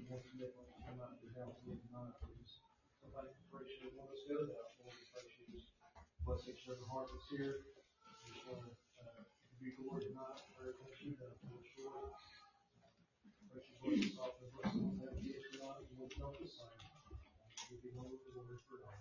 one commitment to come out to your house tonight, please. So thank you, appreciate it. One of us goes out, Lord, we pray you just bless each and every heart that's here. Just want to give you glory tonight for everything you've done for us, Lord. Pray you bless us all, bless us all that gift tonight, and we'll help us sing. Give you all the glory for all.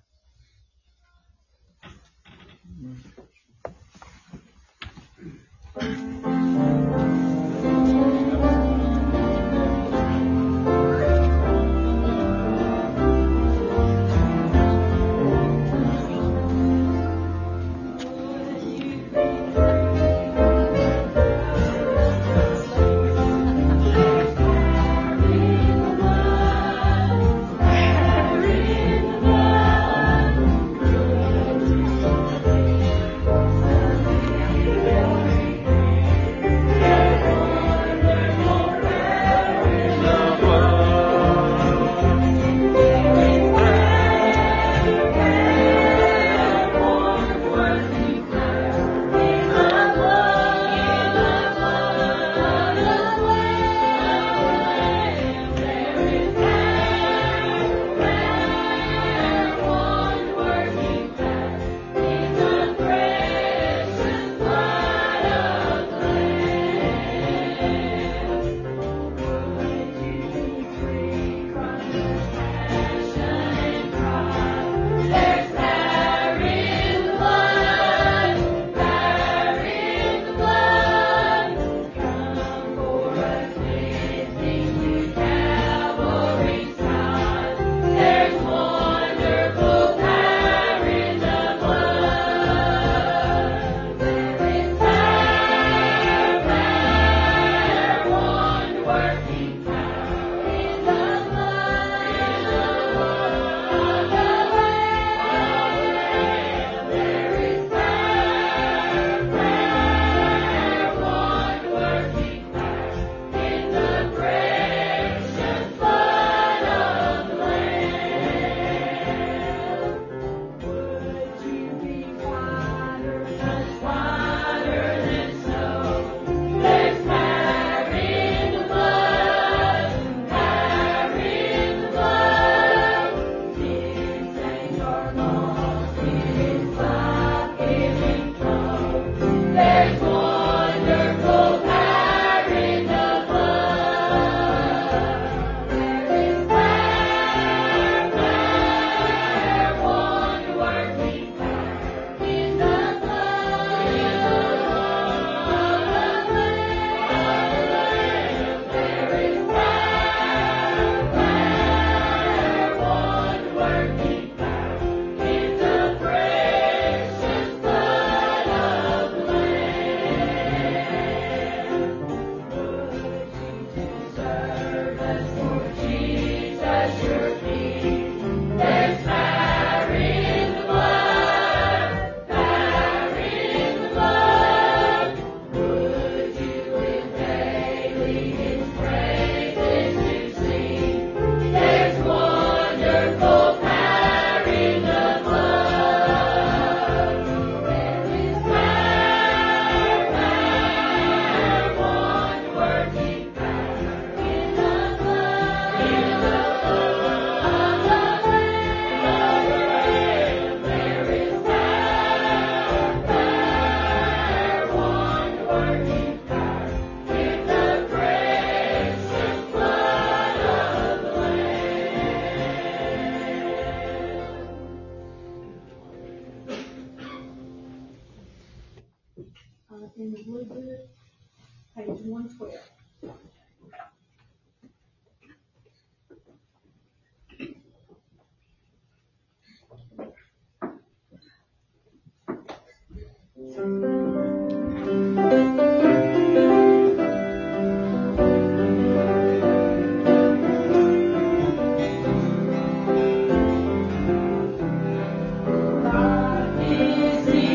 In the Blue Book, page 112.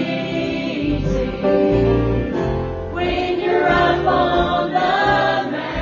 When you're up on the mountain.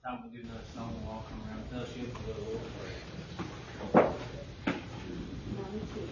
Time we'll give another song and we'll all come around fellowship and go to the Lord's Prayer. 92.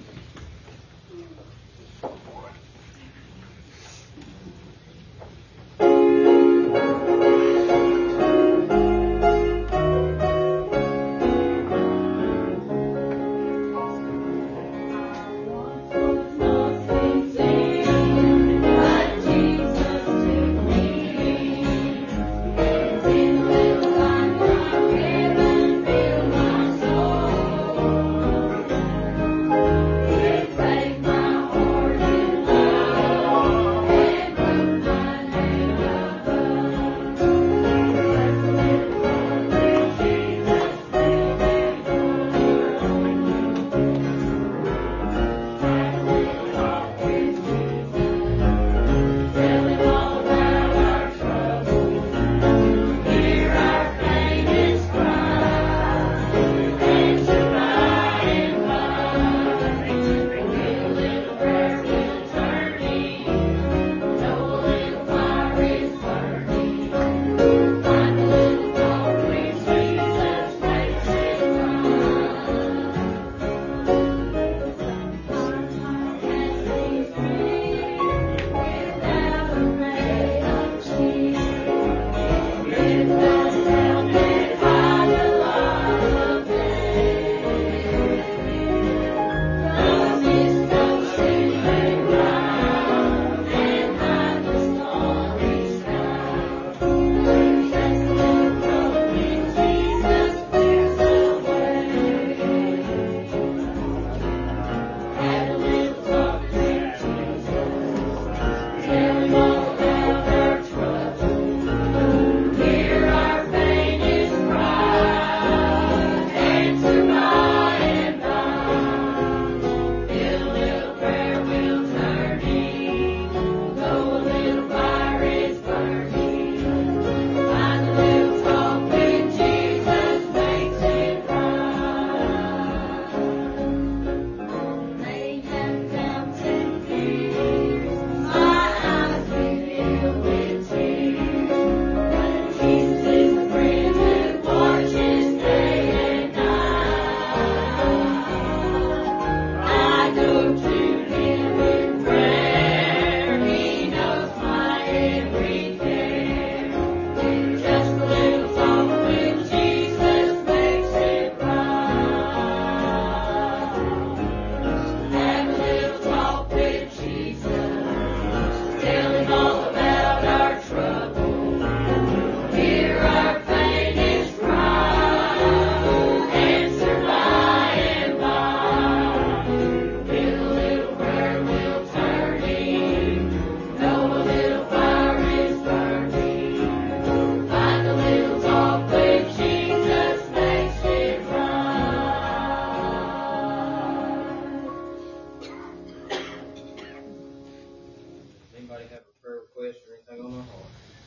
Anybody have a prayer request or anything on their heart?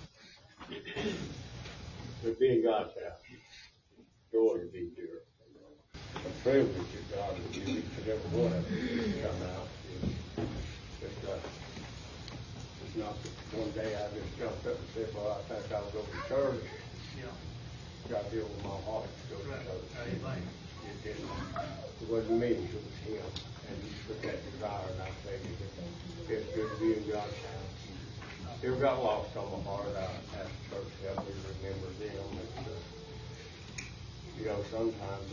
To be in God's house. Joy to be here. A privilege that God would give each and every one of us to come out. It's not that one day I just jumped up and said, well, I think I'll go to church. Yeah. God healed my heart to go to church. Amen. It wasn't me, it was him. And he put that desire, and I tell you, it's good to be in God's house. Still got lost on my heart. I asked the church to help me remember them. Sometimes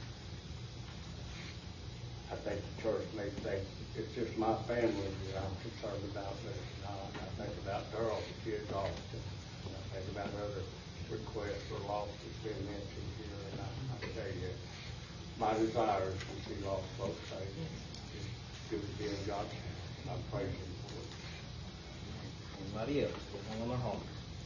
I think the church may think it's just my family that I'm concerned about, but it's not. I think about Darrell, the kids often. I think about other requests for lost that's been mentioned here, and I tell you, my desire is to see lost folks saved. It's good to be in God's house. I'm praising for it. Anybody else? What's on their heart?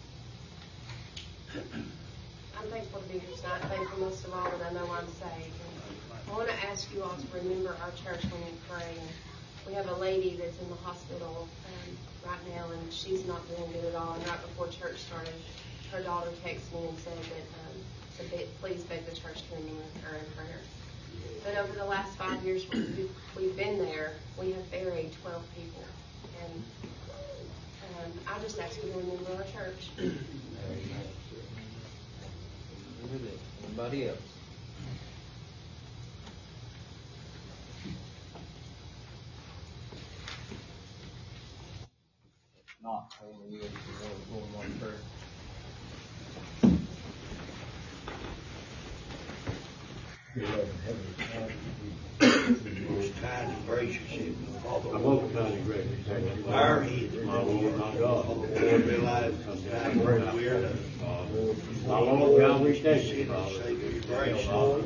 I'm thankful to be here tonight. Thankful most of all that I know I'm saved. And I want to ask you all to remember our church when you pray. And we have a lady that's in the hospital right now, and she's not doing good at all. And right before church started, her daughter texted me and said that please beg the church to remember her in prayer. But over the last 5 years we've been there, we have buried 12 people. And I just ask you to remember our church. with it. Anybody else? Not only you, we'll go one first. Most kind and gracious Heavenly Father, I'm over kind of great. our head, My Lord, my God. Lord, realize that Lord, we're My Lord, God, we thank you, Savior, Father. Savior, grace, Lord.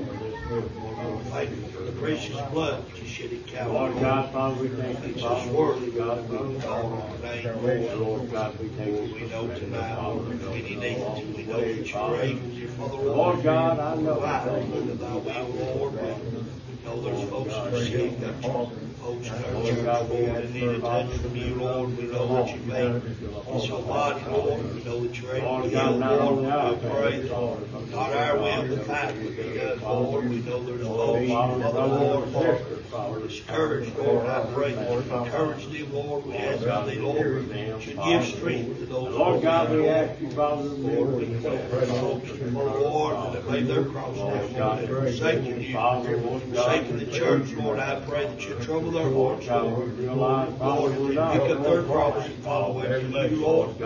Thank you for the precious blood that you shed at Calvary. Lord God, Father, we thank you, Makes Father. us worthy, God, God, we call on your name, Lord. Lord God, we thank you. We know tonight, Lord, if any needs, we know that you're able, dear Father, Lord God, I know. provide according to thy will, Lord. We know there's folks that are sick, got folks in our church, Lord, and need a touch from you, Lord. We know that you made this whole body, Lord. We know that you're able to heal, Lord. We pray that not our will, but thine would be done, Lord. We know there's folks, Father, Lord, Lord, discouraged, Lord. I pray that you encourage them, Lord. We ask God, they, Lord, should give strength to those, Lord God, we ask you, Father, Lord, we pray for folks, Lord, that lay their cross down, Lord, and forsaken you, forsaken the church, Lord. I pray that you trouble their hearts, Lord. Lord, if they pick up their cross and follow after you, Lord.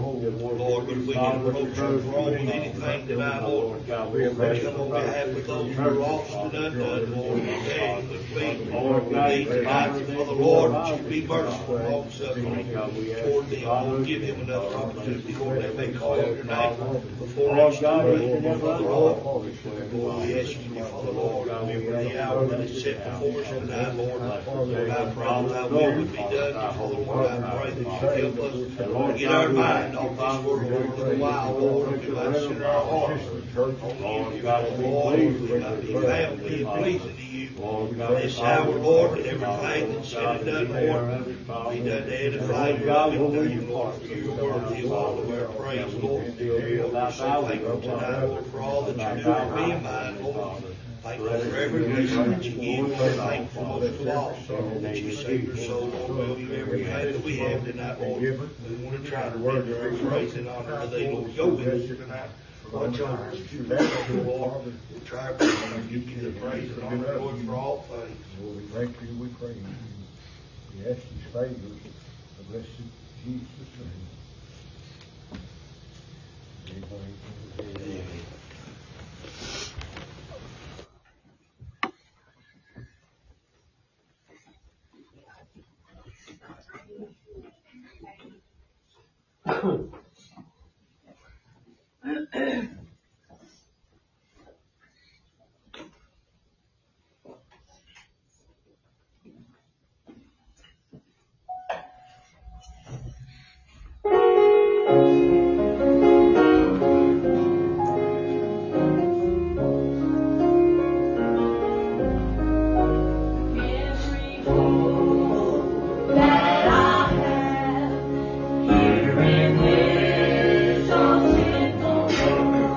Lord, when we can approach your throne with anything tonight, Lord, we come on behalf of those who are lost and undone, Lord. We beg and we plead, Lord, we need tonight for the Lord that you be merciful, long suffering toward them. Give them another opportunity, Lord, that may call your name before next week, Father, Lord. Lord, we ask you, Father, Lord, remember the hour that is set before us tonight, Lord. Lord, I pray that thy will would be done, Father, Lord. I pray that you help us get our mind off this world for a little while, Lord, and we might center our hearts on you, Lord, we might be family and pleasing to you. This hour, Lord, and everything that's said and done, Lord, be done to edify your loving name, Lord, for you are worthy of all of our praise, Lord. Lord, we're so thankful tonight, Lord, for all that you're doing for me and mine, Lord. Thankful for every blessing that you give. We're thankful most of all that you save your soul, Lord. We'll give everything that we have tonight, Lord. We want to try to render our praise and honor to thee, Lord. Go with us tonight. Watch over us, Lord. We'll try to give you the praise and honor, Lord, for all things. Lord, we thank you, we praise you. We ask these favors of the blessed Jesus' name. Amen. Here in this all sinful world.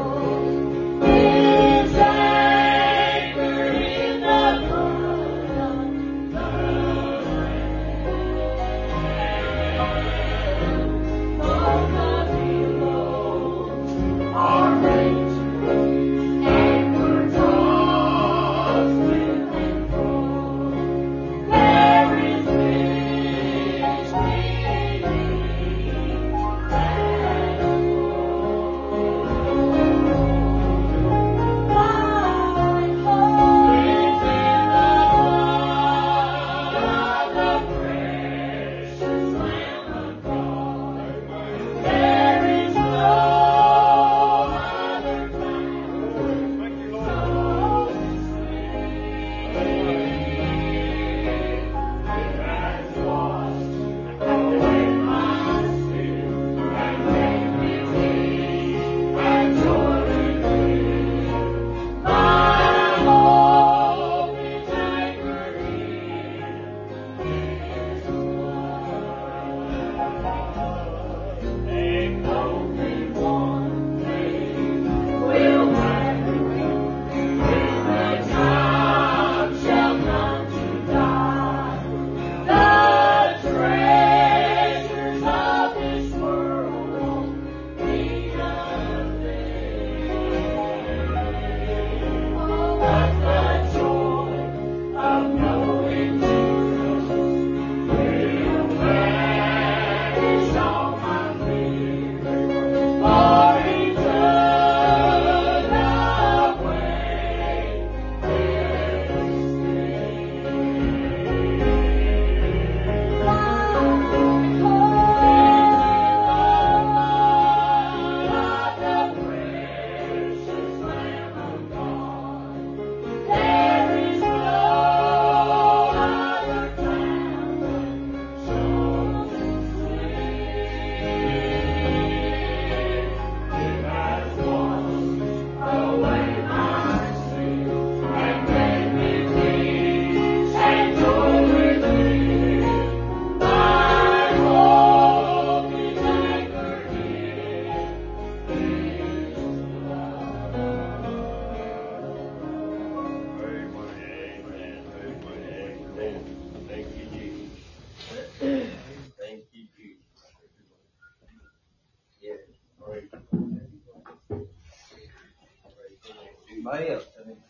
Anybody else? I mean,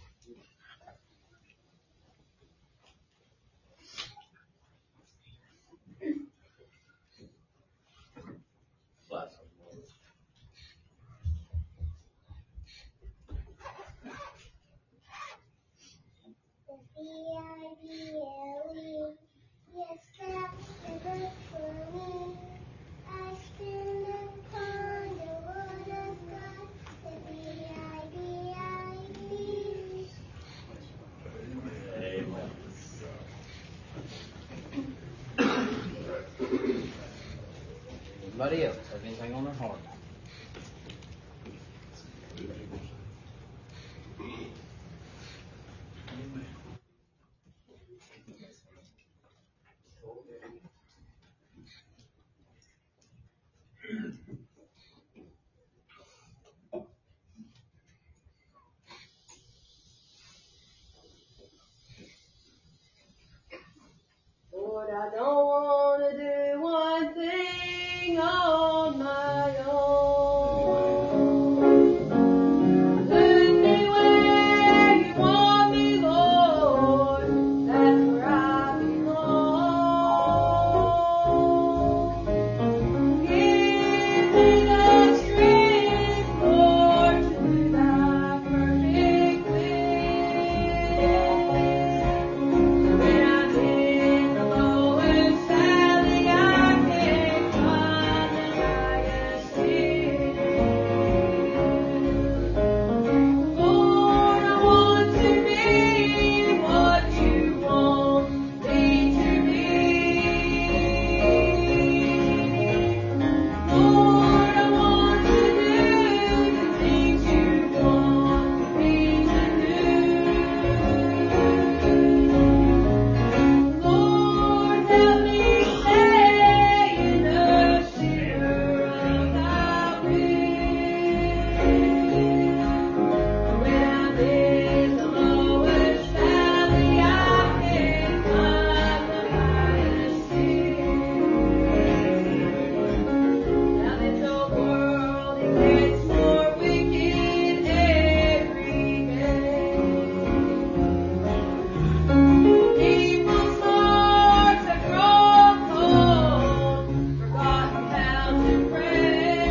bless them, Lord. B-I-B-L-E, yes, that's the book for me. I stand upon the word of God, the B-I-B-I-B. Amen. Anybody else have anything on their heart? Lord, I don't want to do one thing on my own. Put me where you want me, Lord. That's where I belong. Give me the strength, Lord, to do thy perfect will. When I'm in the lowest valley, I can climb the highest hill. Lord, I want to be what you want me to be. Lord, I want to do the things you want me to do. Lord, help me stay in the center of thy will. When I'm in the lowest valley, I can climb the highest hill. Now that the world it gets more wicked every day. People's hearts have grown cold, forgotten how to pray.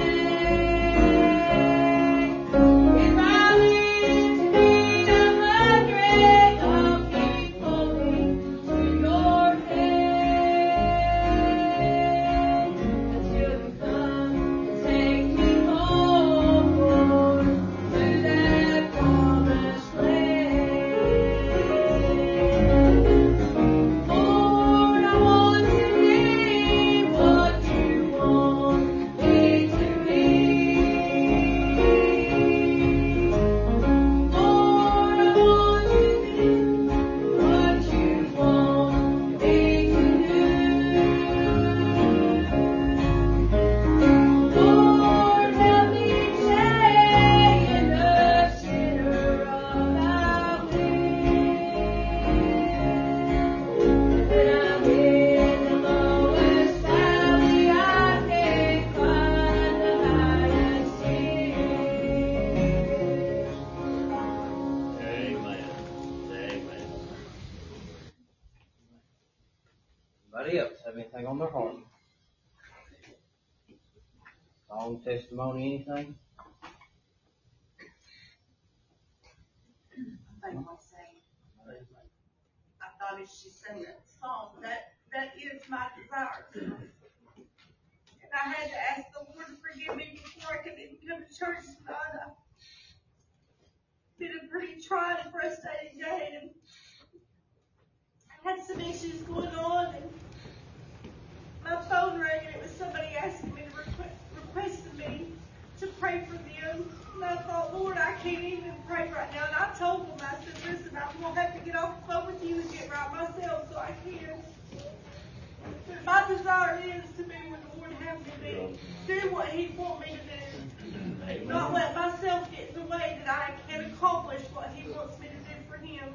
If I live to meet 100, I'll keep holding to your hand until you come and take me home, Lord, to that promised land. Lord, I want to be what you want me to be. Lord, I want to be what you want me to do. Lord, help me stay in the center of thy will. When I'm in the lowest valley, I can climb the highest hill. Amen. Amen. Anybody else have anything on their heart? Song, testimony, anything? They will say, I thought as she sang that song, that is my desire. And I had to ask the Lord to forgive me before I could even come to church tonight. It's been a pretty trying and frustrating day, and I had some issues going on, and my phone rang, and it was somebody asking me to requesting me to pray for them. And I thought, Lord, I can't even pray right now. And I told them, I said, listen, I'm going to have to get off the phone with you and get right myself so I can. But my desire is to be where the Lord has me be. Do what He wants me to do. Not let myself get in the way that I can accomplish what He wants me to do for Him.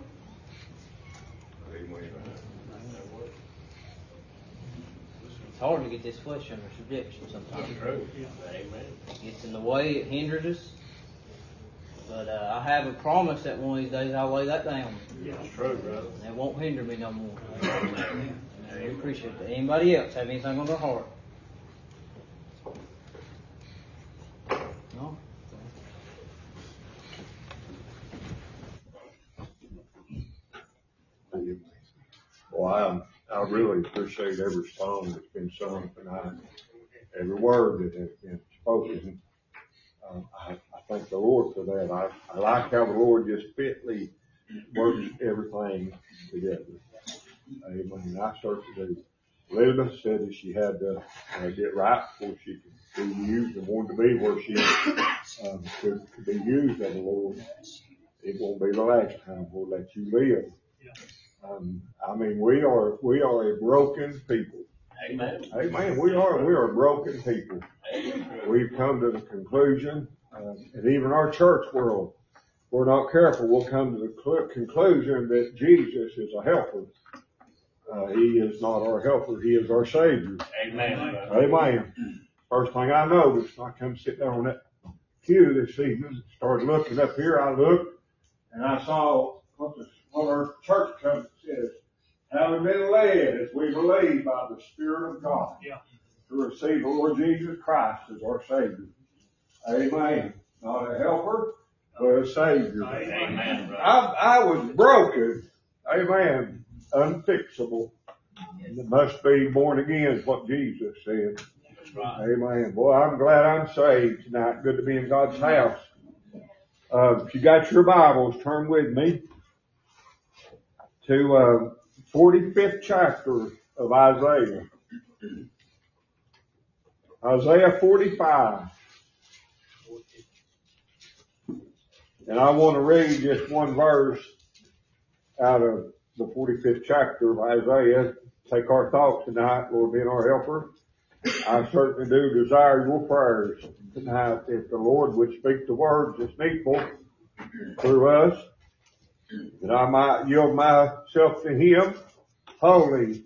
It's hard to get this flesh under subjection sometimes. Amen. It gets in the way, it hinders us. But I have a promise that one of these days I'll lay that down. That's true, brother. And it won't hinder me no more. And we appreciate that. Anybody else have anything on their heart? No? Well, I really appreciate every song that's been sung tonight, every word that has been spoken. I thank the Lord for that. I like how the Lord just fitly works everything together. Amen. I certainly do. Elizabeth said that she had to get right before she could be used and wanted to be where she could be used of the Lord. It won't be the last time we'll let you live. I mean, we are a broken people. Amen. Amen. We are broken people. We've come to the conclusion, and even our church world, if we're not careful, we'll come to the conclusion that Jesus is a helper. He is not our helper. He is our Savior. Amen. Amen. First thing I noticed, I come sit down on that pew this evening, started looking up here. I looked, and I saw what our church covenant says. Having been led, as we believe, by the Spirit of God, to receive the Lord Jesus Christ as our Savior. Amen. Not a helper, but a Savior. Amen. I was broken. Amen. Unfixable. And it must be born again is what Jesus said. Right. Amen. Boy, I'm glad I'm saved tonight. Good to be in God's house. If you got your Bibles, turn with me to 45th chapter of Isaiah. Isaiah 45. And I want to read just one verse out of the 45th chapter of Isaiah. Take our thoughts tonight, Lord being our helper. I certainly do desire your prayers tonight if the Lord would speak the words that's needful through us, that I might yield myself to Him wholly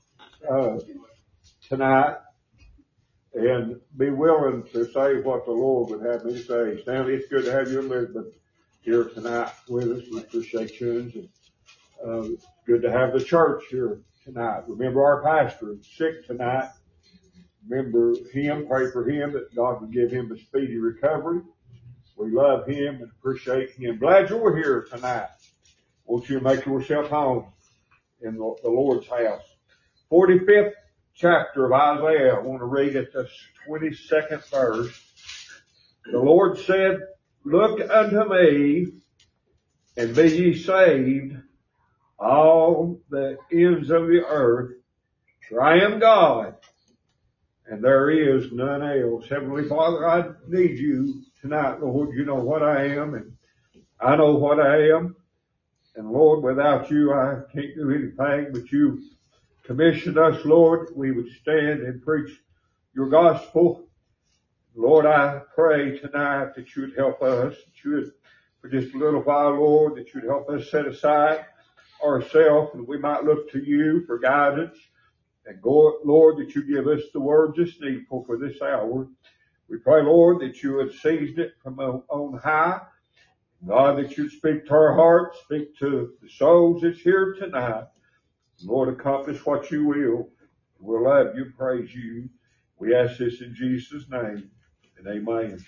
tonight and be willing to say what the Lord would have me to say. Stanley, it's good to have you and Elizabeth here tonight with us. We appreciate you. And it's good to have the church here tonight. Remember our pastor is sick tonight. Remember him, pray for him that God would give him a speedy recovery. We love him and appreciate him. Glad you're here tonight. Won't you make yourself home in the Lord's house. 45th chapter of Isaiah. I want to read at the 22nd verse. The Lord said, look unto me and be ye saved, all the ends of the earth, for I am God, and there is none else. Heavenly Father, I need you tonight, Lord. You know what I am, and I know what I am. And Lord, without you, I can't do anything, but you commissioned us, Lord, we would stand and preach your gospel. Lord, I pray tonight that you would help us, that you would, for just a little while, Lord, that you would help us set aside ourselves and we might look to you for guidance. And go, Lord, that you give us the words that's needful for this hour. We pray, Lord, that you would seize it from on high. God, that you'd speak to our hearts, speak to the souls that's here tonight. Lord, accomplish what you will. We'll love you, praise you. We ask this in Jesus' name, and amen.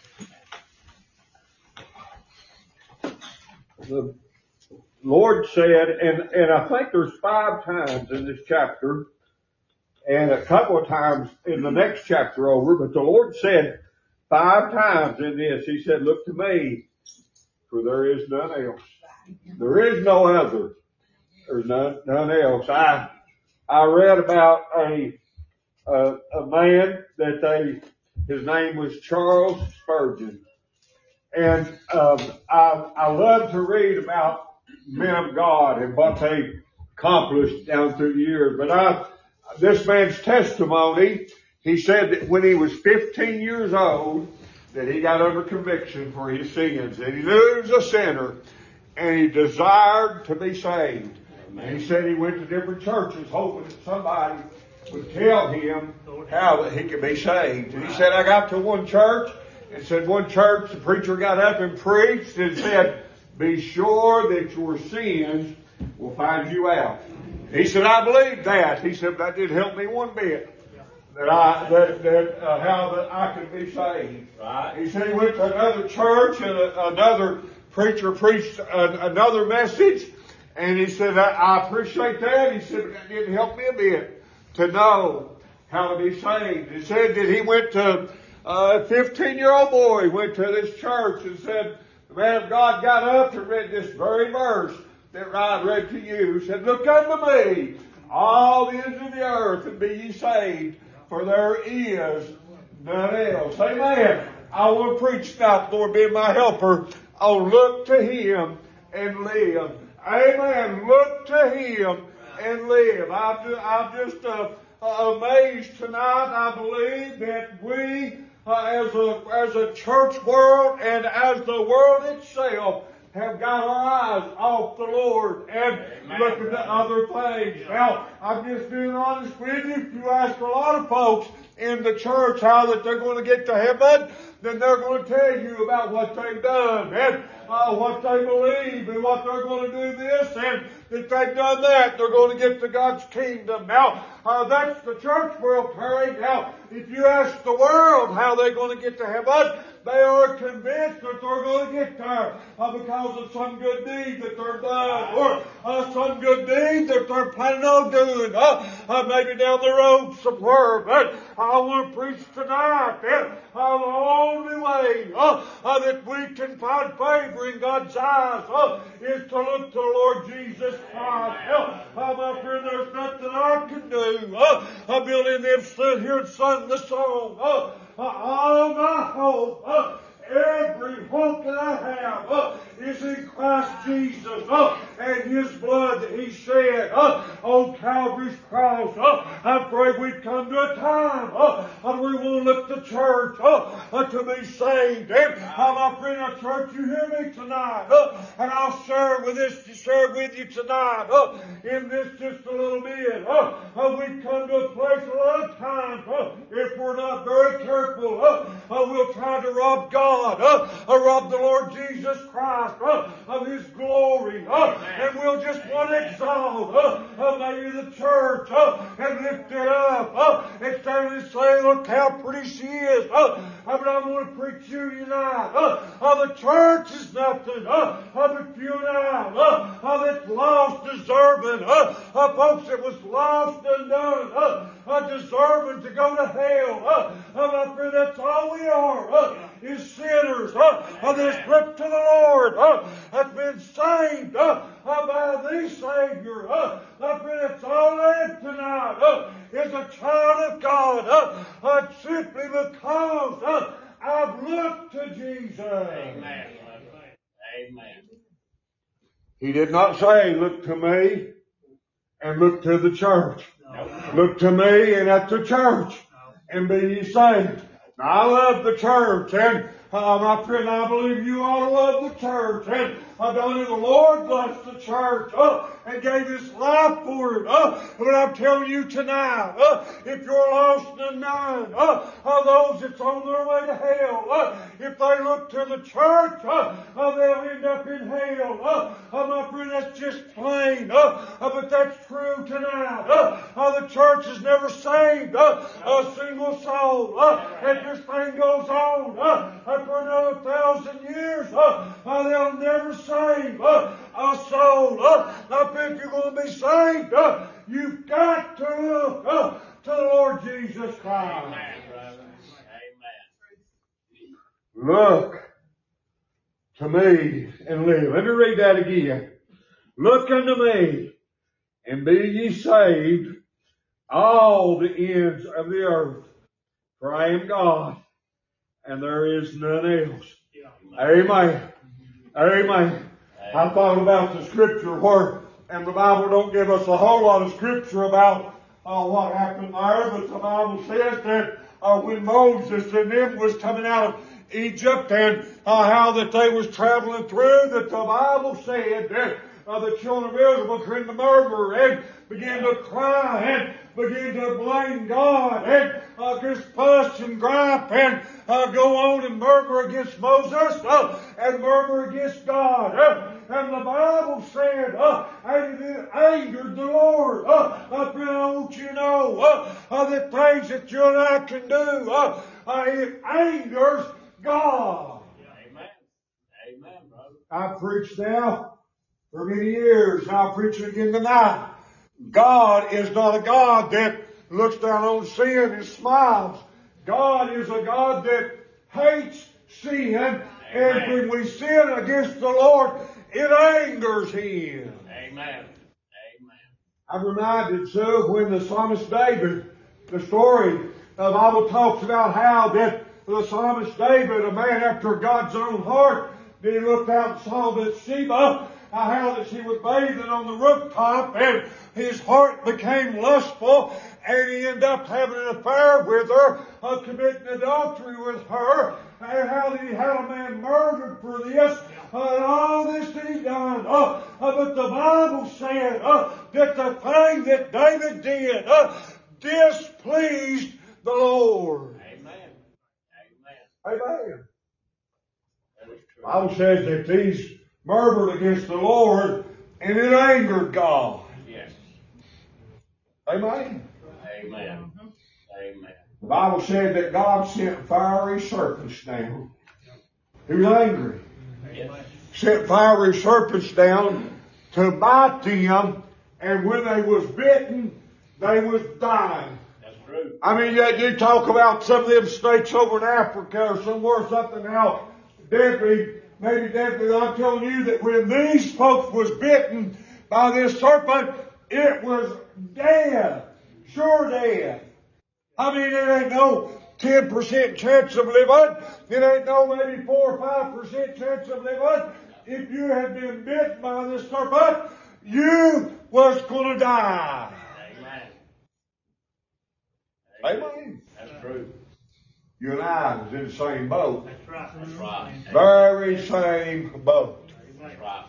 The Lord said, and I think there's 5 times in this chapter, and a couple of times in the next chapter over, but the Lord said 5 times in this, He said, look to me, for there is none else. There is no other. There's none else. I read about a man that his name was Charles Spurgeon. And, I love to read about men of God and what they accomplished down through the years. But this man's testimony, he said that when he was 15 years old, that he got under conviction for his sins, and he knew he was a sinner, and he desired to be saved. And he said he went to different churches hoping that somebody would tell him how that he could be saved. And he said, I got to one church, and said one church, the preacher got up and preached and said, be sure that your sins will find you out. He said, I believe that. He said, that didn't help me one bit. How that I could be saved. Right. He said he went to another church and another preacher preached another message, and he said, I appreciate that. He said, but that didn't help me a bit to know how to be saved. He said that he went to a 15-year-old boy went to this church and said, the man of God got up and read this very verse that I read to you. He said, look unto me, all the ends of the earth, and be ye saved, for there is none else. Amen. I want to preach now, Lord being my helper. I'll look to Him and live. Amen. Look to Him and live. I'm just amazed tonight. I believe that we, as a church world and as the world itself, have got our eyes off the Lord and looking at other things. Now, I'm just being honest with you. If you ask a lot of folks in the church how that they're going to get to heaven, then they're going to tell you about what they've done and what they believe and what they're going to do this, and if they've done that, they're going to get to God's kingdom. Now, that's the church world, Terry. Now, if you ask the world how they're going to get to heaven, they are convinced that they're going to get there because of some good deed that they're done, or some good deed that they're planning on doing, maybe down the road somewhere. But I want to preach tonight that the only way that we can find favor in God's eyes is to look to the Lord Jesus Christ. My friend, there's nothing I can do. Billy and them stood here and sung the song. All my hope, every hope that I have is in Christ Jesus and His blood that He shed on Calvary's cross. I pray we've come to a time when we won't look to church to be saved. And my friend, our church, you hear me tonight, and I'll share with you tonight in this just a little bit. We've come to a place a lot of times, if we're not very careful, we'll try to rob God, rob the Lord Jesus Christ of His glory, and we'll just want to exalt maybe the church and lift it up and stand and say, look how pretty she is. But I'm going to preach to you tonight. The church is nothing but you and I that's lost, deserving. Folks that was lost and done, deserving to go to hell. My friend, that's all we are, is sinners that's looked to the Lord, that's been saved by the Savior. My friend, that's all I am tonight, is a child of God, simply because I've looked to Jesus. Amen. Amen. He did not say, look to me and look to the church. No. Look to me and at the church and be ye saved. Now, I love the church, and my friend, I believe you ought to love the church, and the Lord loves the church and gave His life for it. But I'm telling you tonight, if you're lost and undone, those that's on their way to hell, if they look to the church, they'll end up in hell. My friend, that's just plain, but that's true tonight. The church has never saved a single soul. If this thing goes on for another 1,000 years, they'll never save a soul. Now, if you're going to be saved, you've got to look to the Lord Jesus Christ. Amen. Look to me and live. Let me read that again. Look unto me and be ye saved, all the ends of the earth. For I am God, and there is none else. Amen. Amen. I thought about the scripture where, and the Bible don't give us a whole lot of scripture about what happened there, but the Bible says that when Moses and them was coming out of Egypt and how that they was traveling through, that the Bible said that the children of Israel between the murderer and began to cry and begin to blame God and just fuss and gripe and go on and murmur against Moses and murmur against God. And the Bible said, and it angered the Lord. But I want you to know the things that you and I can do, it angers God. Amen. Amen, brother. I preached now for many years, and I'll preach it again tonight. God is not a God that looks down on sin and smiles. God is a God that hates sin, and when we sin against the Lord, it angers Him. Amen. Amen. I'm reminded, too, when the psalmist David, the story, the Bible talks about how that the psalmist David, a man after God's own heart, he looked out and saw Bathsheba, how that she was bathing on the rooftop, and his heart became lustful, and he ended up having an affair with her, committing adultery with her, and how that he had a man murdered for this, and all this that he done. But the Bible said that the thing that David did displeased the Lord. Amen. Amen. The Bible says that these murmured against the Lord, and it angered God. Yes. Amen. Amen. Amen. The Bible said that God sent fiery serpents down. He was angry. Yes. Sent fiery serpents down to bite them, and when they was bitten, they was dying. That's true. I mean, you talk about some of them states over in Africa or somewhere, something how deadly, maybe deadly. I'm telling you that when these folks was bitten by this serpent, it was dead. Sure dead. I mean, it ain't no 10% chance of living. It ain't no maybe 4 or 5% chance of living. If you had been bitten by this serpent, you was going to die. Amen. Amen. That's true. You and I was in the same boat. That's right. That's right. Very same boat. That's right,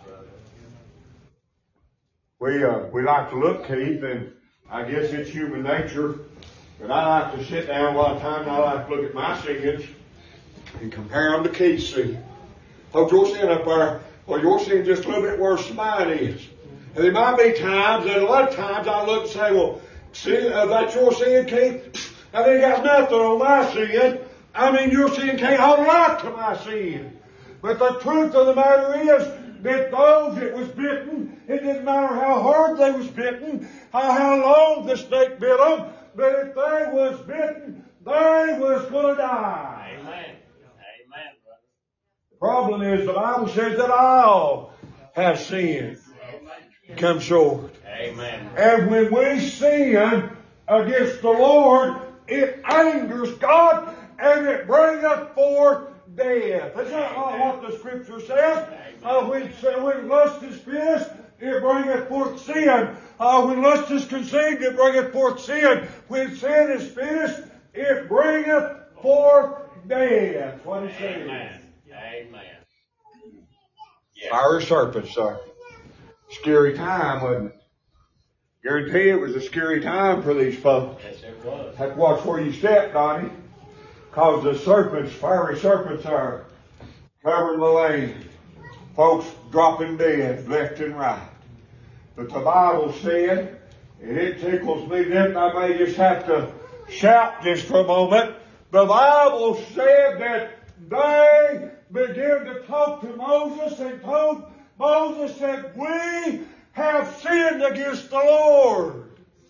brother. We like to look, Keith, and I guess it's human nature, but I like to sit down a lot of times, and I like to look at my sins and compare them to Keith's sin. Oh, your sin up there, well, your sin just a little bit worse than mine is. And there might be times, and a lot of times I look and say, well, sin, that's your sin, Keith? I ain't got nothing on my sin. I mean, your sin can't hold a light to my sin. But the truth of the matter is that those that was bitten, it didn't matter how hard they was bitten, how long the snake bit them, but if they was bitten, they was going to die. Amen. Amen, brother. The problem is the Bible says that all have sinned, come short. Amen. And when we sin against the Lord, it angers God and it bringeth forth death. That's not what the Scripture says. When lust is finished, it bringeth forth sin. When lust is conceived, it bringeth forth sin. When sin is finished, it bringeth forth death. What he says. Amen. Amen. Yes. Fiery serpents, sir. Scary time, wasn't it? Guarantee it was a scary time for these folks. Yes, it was. Have to watch where you step, Donnie. Because the serpents, fiery serpents, are covering the land. Folks dropping dead left and right. But the Bible said, and it tickles me that I may just have to shout just for a moment. The Bible said that they began to talk to Moses and told Moses that we have sinned against the Lord.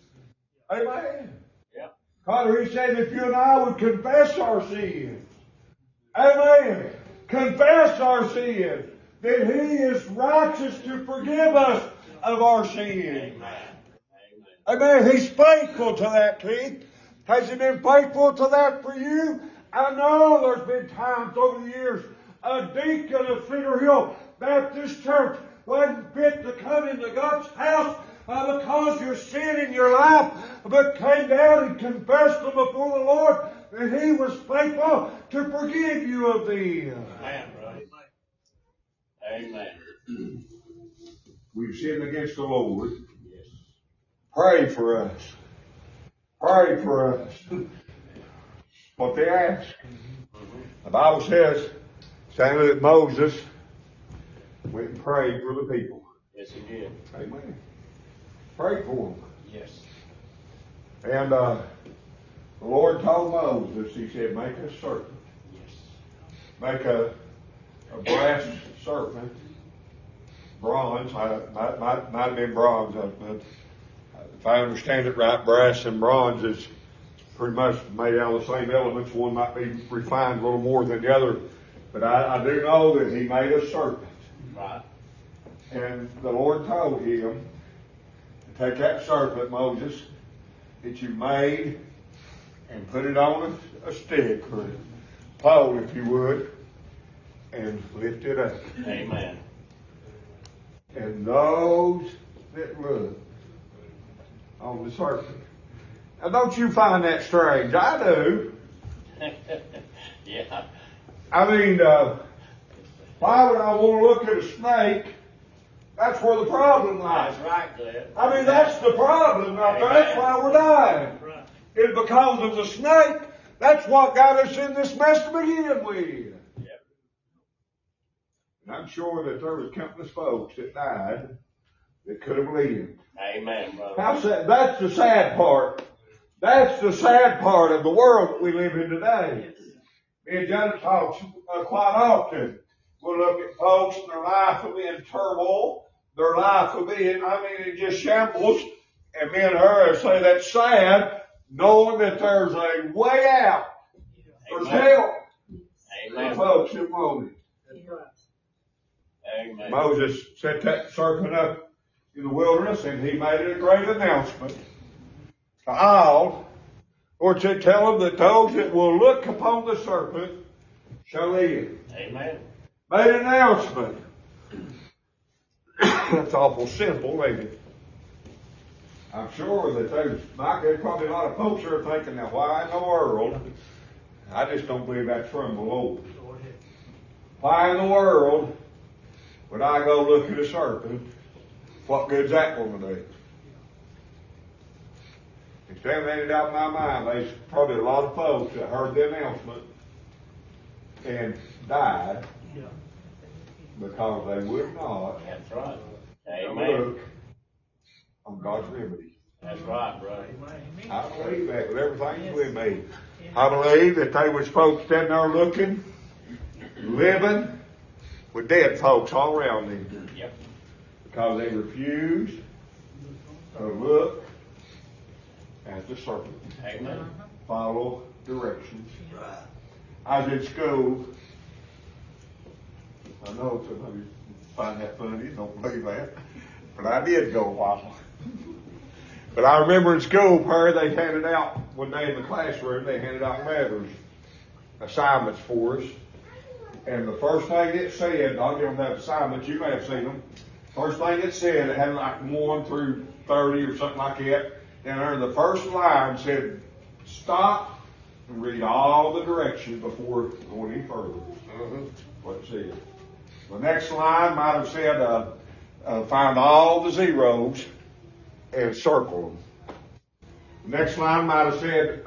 Amen. Yep. Father, he said if you and I would confess our sins. Amen. Confess our sins. That he is righteous to forgive us of our sins. Amen. Amen. He's faithful to that, Keith. Has he been faithful to that for you? I know there's been times over the years a deacon of Cedar Hill Baptist Church wasn't fit to come into God's house because your sin in your life, but came down and confessed them before the Lord, and he was faithful to forgive you of them. Amen, brother. Amen. we've sinned against the Lord. Pray for us. Pray for us. What they ask. The Bible says, saying that Moses went and prayed for the people. Yes, he did. Amen. Pray for them. Yes. And the Lord told Moses, he said, make a serpent. Yes. Make a brass serpent. Bronze. Might have been bronze. If I understand it right, brass and bronze is pretty much made out of the same elements. One might be refined a little more than the other. But I do know that he made a serpent. Right. And the Lord told him to take that serpent, Moses, that you made, and put it on a stick or a pole, if you would, and lift it up. Amen. And those that look on the serpent. Now, don't you find that strange? I do. Yeah. I mean, why would I want to look at a snake? That's where the problem lies. That's right, Cliff. I mean, that's the problem right there. That's why we're dying. Right. It's because of the snake. That's what got us in this mess to begin with. Yep. And I'm sure that there was countless folks that died that could have lived. Amen, brother. How sad, that's the sad part. That's the sad part of the world that we live in today. Me and Janet talk quite often. We'll look at folks and their life will be in turmoil. Their life will be in just shambles. And me and her say that's sad, knowing that there's a way out. There's help Amen. for folks who want it. Amen. Moses set that serpent up in the wilderness, and he made it a great announcement to all, or to tell them that those that will look upon the serpent shall live. Amen. Made an announcement. That's awful simple, ain't it? I'm sure that there's probably a lot of folks who are thinking, now why in the world? I just don't believe that's from the Lord. Why in the world would I go look at a serpent? What good's that going to do? Examining it out in my mind, there's probably a lot of folks that heard the announcement and died because they would not That's right. Amen. look on God's remedy. That's right, brother. I believe that with everything with me. I believe that they was folks standing there looking, living with dead folks all around them. Yep. Because they refused to look at the serpent. Amen. Follow directions. I was in school. I know some of you find that funny, don't believe that. But I did go a while. But I remember in school, they handed out, one day in the classroom, they handed out letters, assignments for us. And the first thing it said, I'll give them that assignment, you may have seen them. First thing it said, it had like 1 through 30 or something like that. And there the first line said, stop and read all the directions before going any further. What it said. The next line might have said, find all the zeros and circle them. The next line might have said,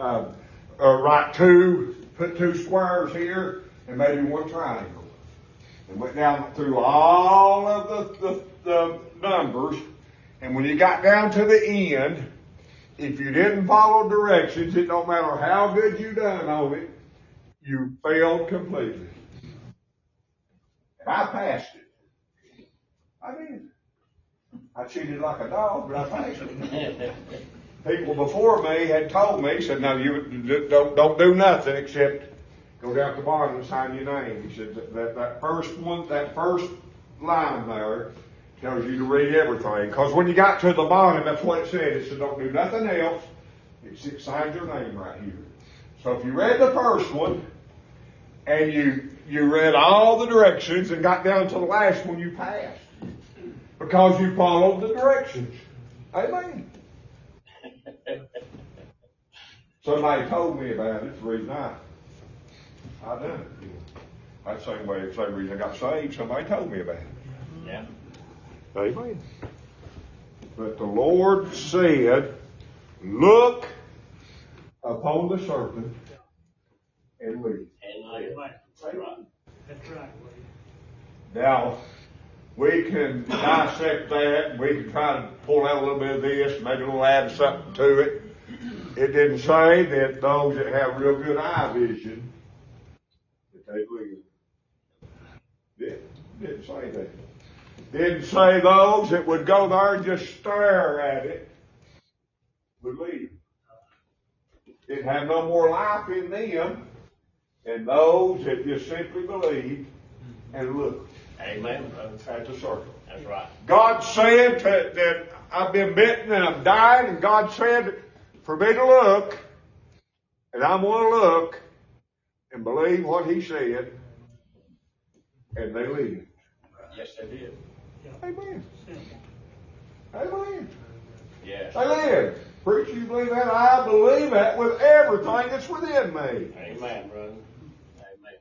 put 2 squares here and maybe 1 triangle. And went down through all of the numbers. And when you got down to the end, if you didn't follow directions, it don't matter how good you done on it, you failed completely. And I passed it. I did. I cheated like a dog, but I passed it. People before me had told me, said, no, you don't do nothing except go down to the bottom and sign your name. He said that first line there tells you to read everything. Because when you got to the bottom, that's what it said. It said don't do nothing else. It signs your name right here. So if you read the first one and you read all the directions and got down to the last one, you passed. Because you followed the directions. Amen. Somebody told me about it. It's the reason I done it. That's the same reason I got saved. Somebody told me about it. Yeah. Amen. But the Lord said, look upon the serpent and leave. That's right. Now, we can dissect that, and we can try to pull out a little bit of this, maybe we'll add something to it. It didn't say that those that have real good eye vision, that they live. Didn't say that. Didn't say those that would go there and just stare at it would leave. Didn't have no more life in them than those that just simply believed and looked. Amen, brother. At the circle. That's right. God said that I've been bitten and I'm dying, and God said for me to look, and I'm going to look and believe what He said, and they lived. Yes, they did. Amen. Amen. Yes. They lived. Preacher, you believe that? I believe that with everything that's within me. Amen, brother. Amen.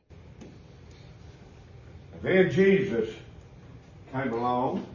And then Jesus came along.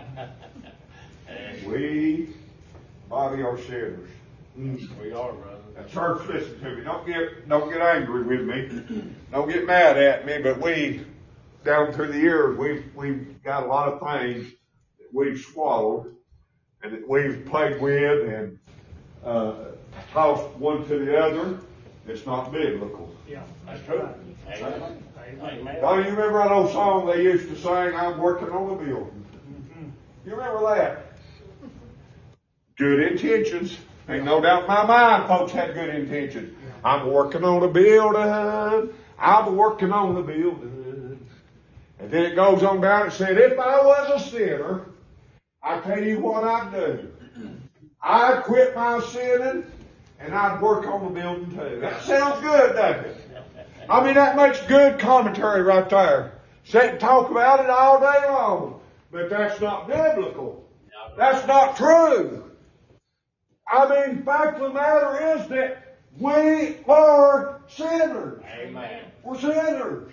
We, body, are sinners. We are, brother. Now, church, listen to me. Don't get angry with me. Don't get mad at me. But we, down through the years, we've got a lot of things that we've swallowed and that we've played with and tossed one to the other. It's not biblical. Yeah, That's true. Amen. Amen. Don't you remember that old song they used to sing, I'm working on a building? You remember that? Good intentions. Ain't no doubt in my mind folks had good intentions. I'm working on a building. I'm working on the building. And then it goes on down and said, if I was a sinner, I tell you what I'd do. I'd quit my sinning and I'd work on the building too. That sounds good, doesn't it? I mean, that makes good commentary right there. Sit and talk about it all day long. But that's not biblical. That's not true. I mean, the fact of the matter is that we are sinners. Amen. We're sinners.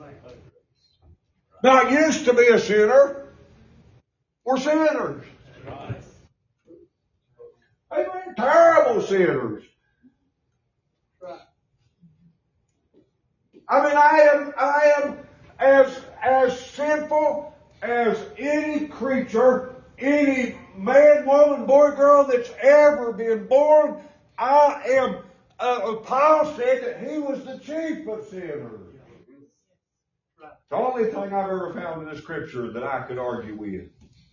Not used to be a sinner. We're sinners. Amen. Terrible sinners. I mean, I am as sinful as any creature, any man, woman, boy, girl that's ever been born. I am, Paul said that he was the chief of sinners. The only thing I've ever found in the scripture that I could argue with.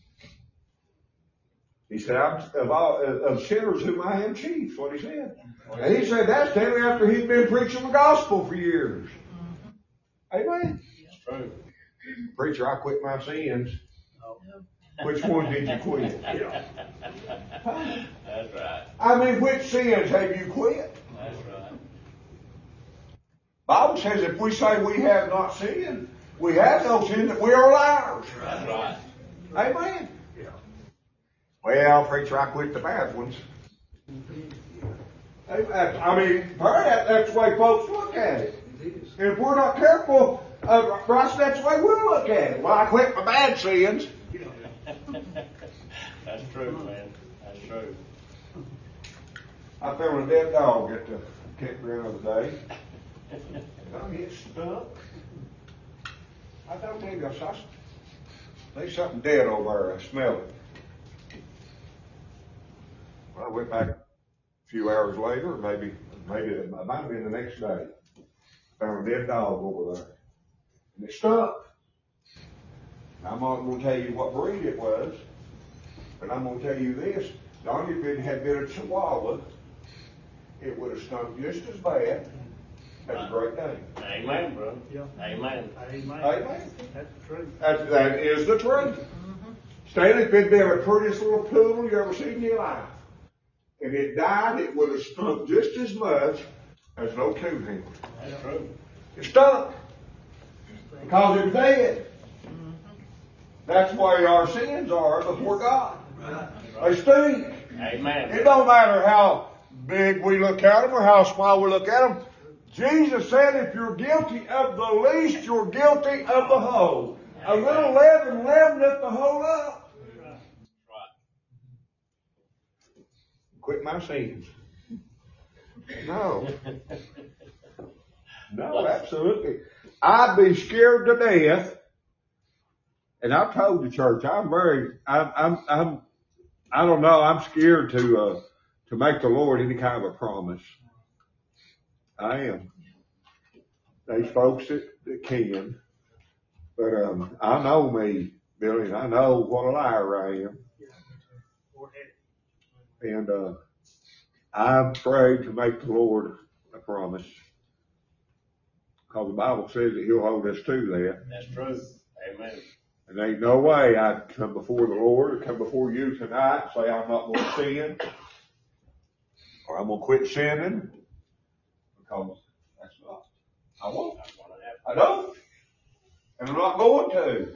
He said, of sinners whom I am chief, what he said. And he said that's standing after he'd been preaching the gospel for years. Amen. That's true. Preacher, I quit my sins. Which one did you quit? That's right. I mean, which sins have you quit? That's right. Bible says if we say we have not sinned, we have no sin, that we are liars. That's right. Amen. Well, preacher, I quit the bad ones. I mean, that's the way folks look at it. And if we're not careful, Bryce, that's the way we'll look at it. Well, I quit my bad sins. That's true, man. That's true. I found a dead dog at the campground the other day. And I get stuck. I don't think there's something dead over there. I smell it. Well, I went back a few hours later, maybe it might have been the next day. Found a dead dog over there. And it stuck. I'm not going to tell you what breed it was, but I'm going to tell you this. Donnie, if it had been a Chihuahua, it would have stunk just as bad as a Great Dane. Amen, brother. Yeah. Amen. Amen. That's the truth. That is the truth. Stanley, if it'd been the prettiest little poodle you ever seen in your life, and it died, it would have stunk just as much as an old coon. That's true. It stunk because it was dead. That's why our sins are before God. They stink. Amen. It don't matter how big we look at them or how small we look at them. Jesus said if you're guilty of the least, you're guilty of the whole. A little leaven leaveneth the whole up. quit my sins. No. No, absolutely. I'd be scared to death. And I've told the church, I don't know, I'm scared to make the Lord any kind of a promise. I am. There's folks that can. But, I know me, Billy, and I know what a liar I am. And, I'm afraid to make the Lord a promise. Because the Bible says that He'll hold us to that. That's true. Amen. And there ain't no way I'd come before the Lord or come before you tonight and say I'm not going to sin or I'm going to quit sinning, because that's not, I won't. I don't. And I'm not going to.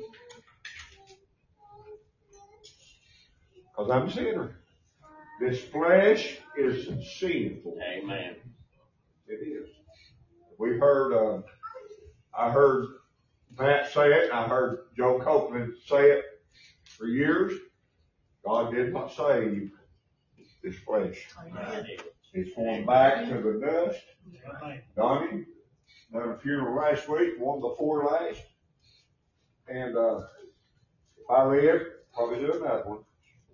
Because I'm a sinner. This flesh is sinful. Amen. It is. We've heard, I heard Matt say it, and I heard Joe Copeland say it for years. God did not save this flesh. It's going back to the dust. Donnie done a funeral last week, one before last. And if I live, probably do another one.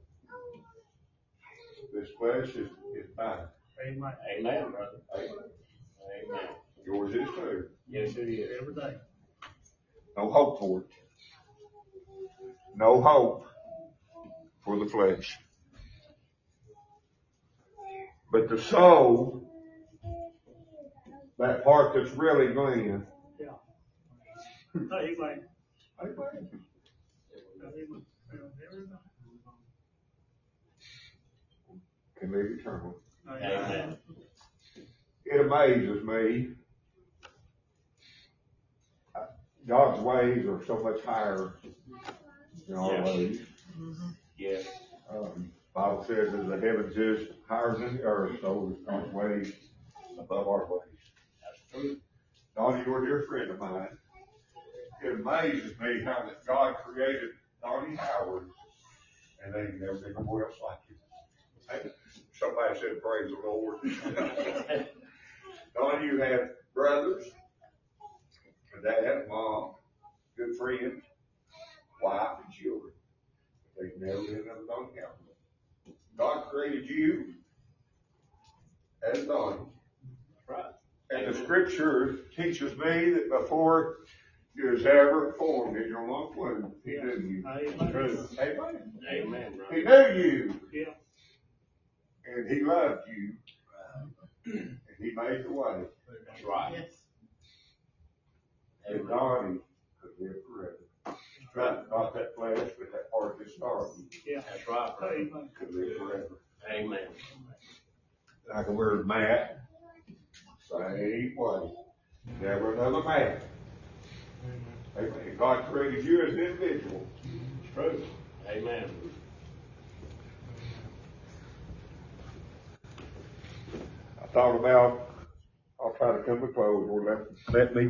This flesh is mine. Amen. Amen, brother. Amen. Amen. Yours is too. Yes, it is. Every day. No hope for it. No hope for the flesh. But the soul, that part that's really going, Yeah. Amen. amen. Can live eternally. Amen. It amazes me. God's ways are so much higher than our ways. Yes. Bible says that the heavens is higher than the earth, so is God's ways above our ways. That's true. Donnie, you're a dear friend of mine. It amazes me how that God created Donnie Howard, and they've never been nowhere else like him. Hey, somebody said, praise the Lord. Donnie, you had brothers, a dad, mom, good friends, wife, and children. They've never been another Donnie Howard. God created you as Donnie. Right. And the scripture teaches me that before you was ever formed in your mom's womb, He knew you. Amen. True. Amen. Amen, brother. He knew you. Yeah. And He loved you. And He made the way. That's right. And Donnie could live forever. Not that flesh, but that part that's dark Yeah. That's right, brother. Amen. could live forever. Amen. Like a word Matt, same way. Never another man. Amen. God created you as an individual. It's true. Amen. I thought about, I'll try to come to close, or let me.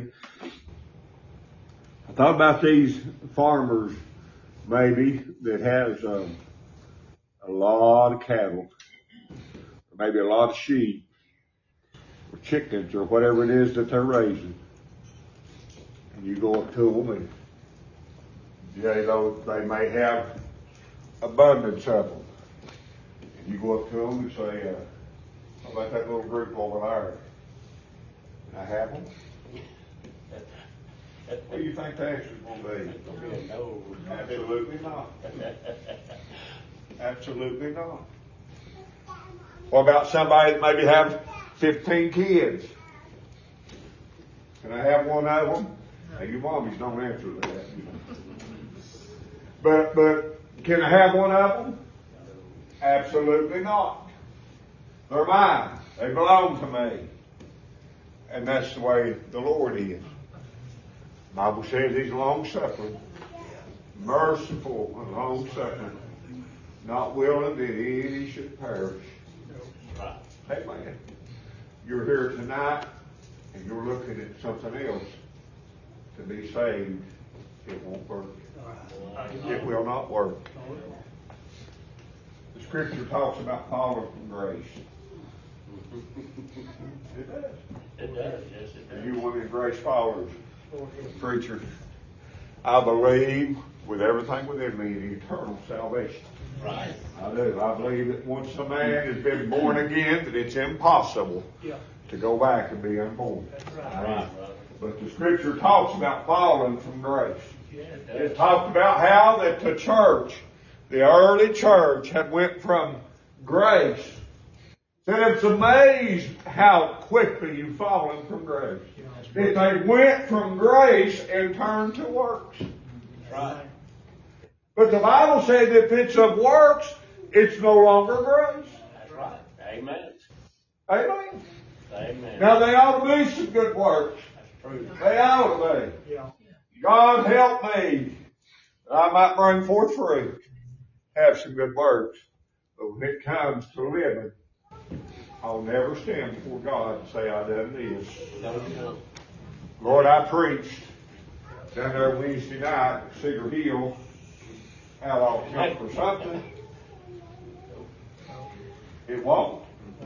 I thought about these farmers, maybe, that has a lot of cattle, or maybe a lot of sheep, or chickens, or whatever it is that they're raising. And you go up to them, and they may have abundance of them. And you go up to them and say, how about that little group over there? Can I have them? What do you think the answer's going to be? No. Absolutely not. Absolutely not. What about somebody that maybe have 15 kids? Can I have one of them? Now, you mommies don't answer that. But can I have one of them? Absolutely not. They're mine. They belong to me. And that's the way the Lord is. The Bible says He's long-suffering, merciful and long-suffering, not willing that any should perish. Right. Amen. You're here tonight and you're looking at something else to be saved. It won't work. It will not work. The scripture talks about falling from grace. It does. It does, yes, it Are does. you one of the grace followers, preacher? I believe with everything within me in eternal salvation. Right. I do. I believe that once a man has been born again, that it's impossible to go back and be unborn. Right, brother. But the scripture talks about falling from grace. It It does. talked about how that the church, the early church, had went from grace. Said it's amazed how quickly you've fallen from grace. That they went from grace and turned to works. Right. But the Bible said that if it's of works, it's no longer grace. That's right. Amen. Amen. Amen. Now they ought to be some good works. That's true. They ought to be. God help me that I might bring forth fruit. Have some good works. But when it comes to living, I'll never stand before God and say I done this. No, you don't. Lord, I preached down there Wednesday night at Cedar Hill out off Jump or something. It won't.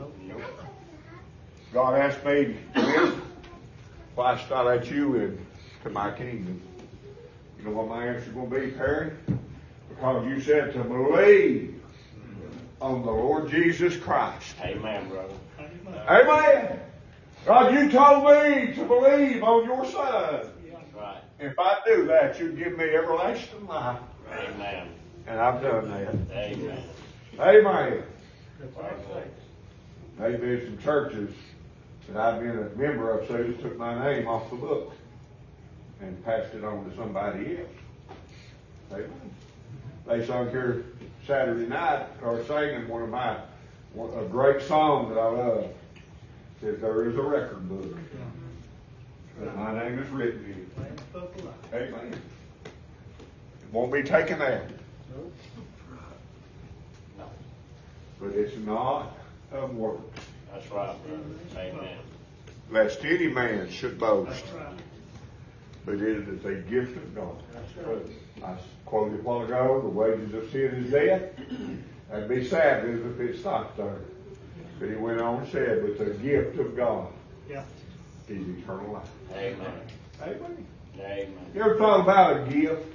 God asked me to why should I let you into my kingdom? You know what my answer is going to be, Perry? Because you said to believe on the Lord Jesus Christ. Amen, brother. Amen. God, you told me to believe on your Son. Right. If I do that, you'd give me everlasting life. Amen. And I've done that. Amen. Amen. Maybe some churches that I've been a member of so just took my name off the book and passed it on to somebody else. Amen. They sung here Saturday night or singing a great song that I love. It says there is a record book that my name is written in. Amen. It won't be taken out. No. But it's not of works. That's right, brother. Amen. Lest any man should boast. But it is a gift of God. That's true. I quoted a while ago, the wages of sin is death. That'd be sad if it stopped there. But he went on and said, but the gift of God is eternal life. Amen. Amen. Amen. You ever thought about a gift?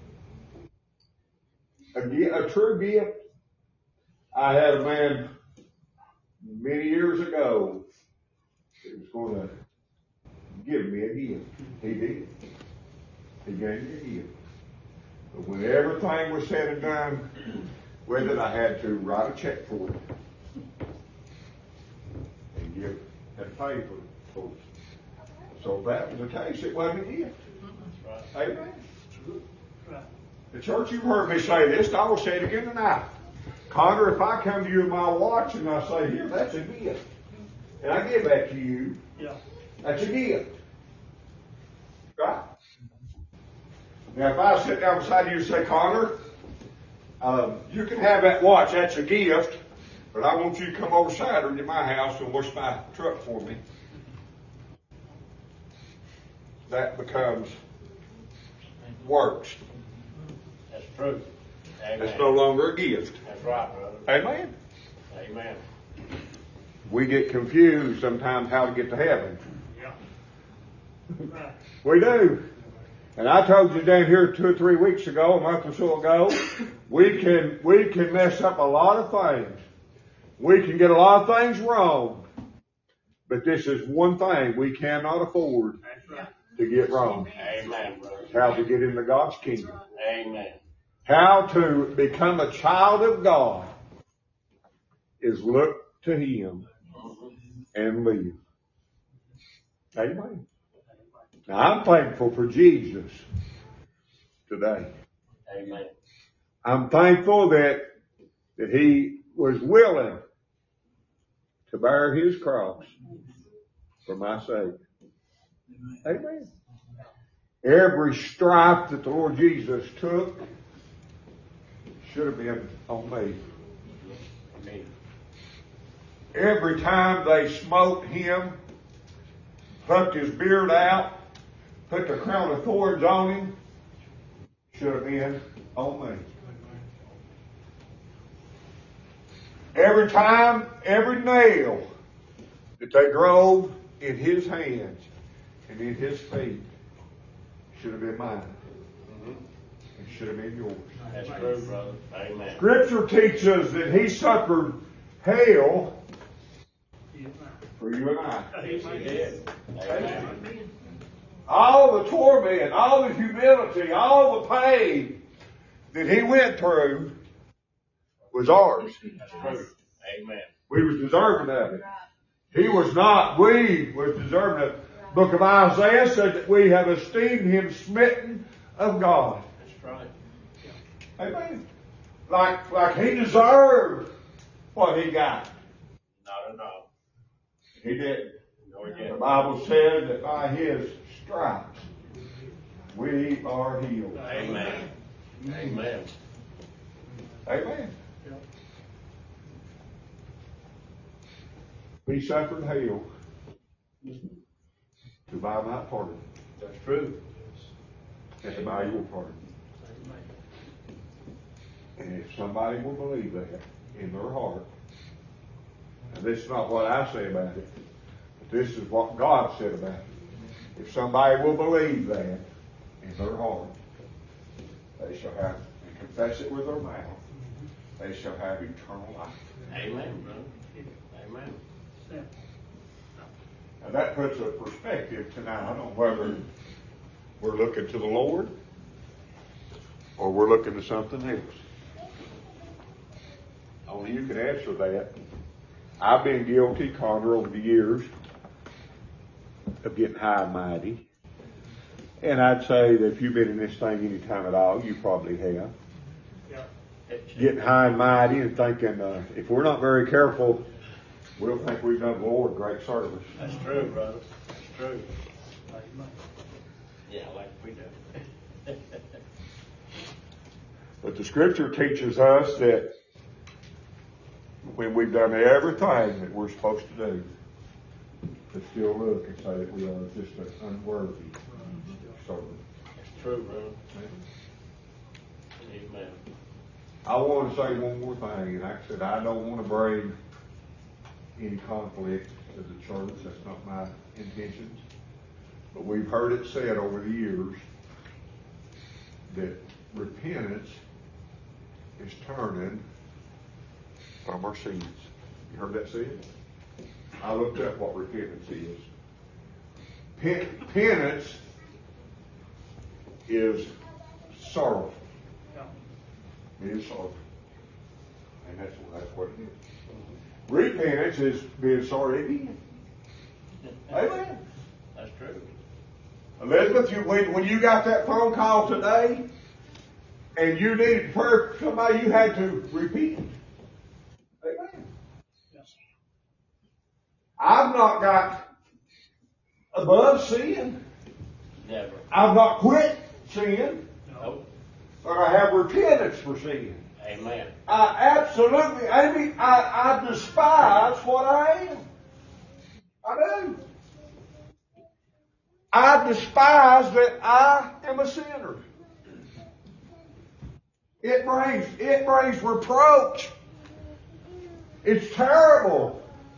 A true gift? I had a man many years ago that was going to give me a gift. He did. He gave me a gift. But when everything was said and done with it, I had to write a check for it. And had to pay for it. So if that was the case, it wasn't a gift. That's right. Amen. The church, you've heard me say this, and I will say it again tonight. Connor, if I come to you with my watch and I say, here, that's a gift, and I give that to you, that's a gift. Right? Now, if I sit down beside you and say, Connor, you can have that watch, that's a gift, but I want you to come over Saturday to my house and wash my truck for me. That becomes works. That's true. Amen. It's no longer a gift. That's right, brother. Amen. Amen. We get confused sometimes how to get to heaven. We do. And I told you down here 2 or 3 weeks ago, a month or so ago, we can mess up a lot of things. We can get a lot of things wrong. But this is one thing we cannot afford to get wrong. Amen, brother. How to get into God's kingdom. Amen. How to become a child of God is look to Him and live. Amen. Now, I'm thankful for Jesus today. Amen. I'm thankful that He was willing to bear His cross for my sake. Amen. Every stripe that the Lord Jesus took should have been on me. Amen. Every time they smote Him, plucked His beard out, put the crown of thorns on Him, should have been on me. Every time, every nail that they drove in his hands and in his feet should have been mine. It should have been yours. That's true, brother. Amen. Scripture teaches that he suffered hell for you and I. Yes, he did. Amen. All the torment, all the humility, all the pain that he went through was ours. That's true. Amen. We was deserving of it. He was not. We was deserving of it. Book of Isaiah said that we have esteemed him smitten of God. That's right. Amen. Like he deserved what he got. Not at all. He didn't. No, he The didn't. Bible says that by his stripes we are healed. Amen. Amen. Amen. He suffered hell to buy my pardon That's true. and to buy your pardon. And if somebody will believe that in their heart, and this is not what I say about it, but this is what God said about it. If somebody will believe that in their heart, they shall have, and confess it with their mouth, they shall have eternal life. Amen, brother. Amen. Now that puts a perspective tonight on whether we're looking to the Lord or we're looking to something else. Only you can answer that. I've been guilty, Connor, over the years of getting high and mighty. And I'd say that if you've been in this thing any time at all, you probably have. Getting high and mighty and thinking, if we're not very careful, we'll think we've done the Lord great service. That's true, brother. That's true. Yeah, like we do. But the scripture teaches us that when we've done everything that we're supposed to do, to still look and say that we are just an unworthy servant. That's true, brother. Amen. I want to say one more thing, and like I said, I don't want to bring any conflict to the church. That's not my intentions. But we've heard it said over the years that repentance is turning from our sins. You heard that said? I looked up what repentance is. Penance is sorrowful. It is sorrowful. And that's what it is. Repentance is being sorry again. Amen. That's true. Elizabeth, when you got that phone call today and you needed prayer for somebody, you had to repent. Amen. I've not got above sin. Never. I've not quit sin. Nope. But I have repentance for sin. Amen. I absolutely, I despise what I am. I do. I despise that I am a sinner. It brings reproach. It's terrible.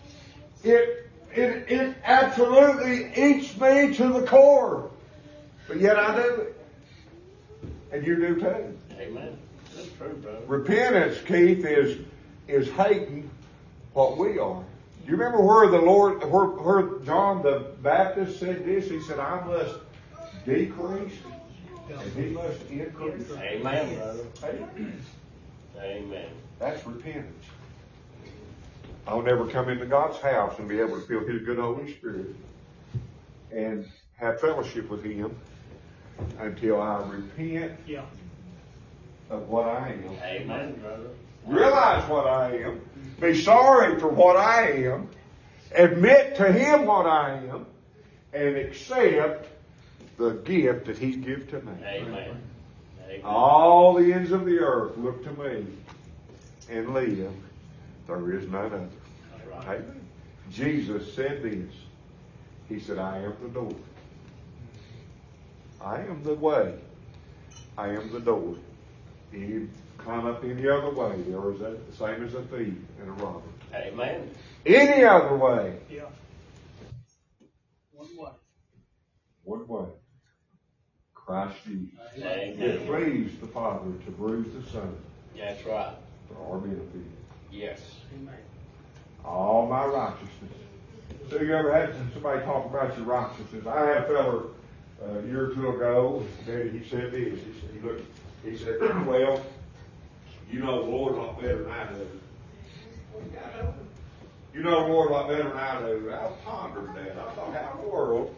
It absolutely eats me to the core. But yet I do it. And you do too. Amen. That's true, brother. Repentance, Keith, is hating what we are. Do you remember where John the Baptist said this? He said, I must decrease and he must increase. Amen, brother. Amen. That's repentance. I'll never come into God's house and be able to feel his good Holy Spirit and have fellowship with him until I repent of what I am. Amen, brother. Realize what I am. Be sorry for what I am. Admit to him what I am. And accept the gift that he's given to me. Amen. Amen. All the ends of the earth look to me and live. There is none other. That's right. Amen. Jesus said this. He said, I am the door. I am the way. I am the door. climb up any other way, or is that the same as a thief and a robber? Amen. Any other way. Yeah. One way. One way. Christ Jesus. Amen. It pleased the Father to bruise the Son That's right. for our benefit. Yes. All my righteousness. So you ever had somebody talk about your righteousness? I had a feller a year or two ago, and he said this. He said, well, you know the Lord a lot better than I do. You know the Lord a lot better than I do. I was pondering that. I thought, how in the world?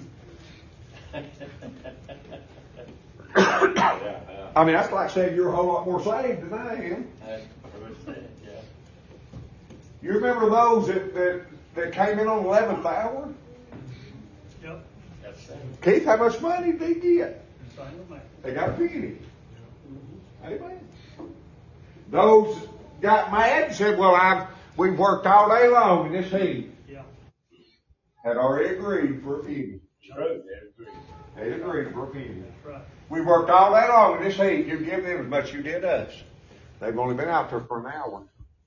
I mean, that's like saying you're a whole lot more saved than I am. Yeah. You remember those that came in on the 11th hour? Yep. That's it. Keith, how much money did they get? Same with me. They got a penny. Amen. Those got mad and said, well, we've worked all day long in this heat. Yeah. Had already agreed for a penny. True. They agreed for a penny. That's right. We worked all day long in this heat. You give them as much as you did us. They've only been out there for an hour.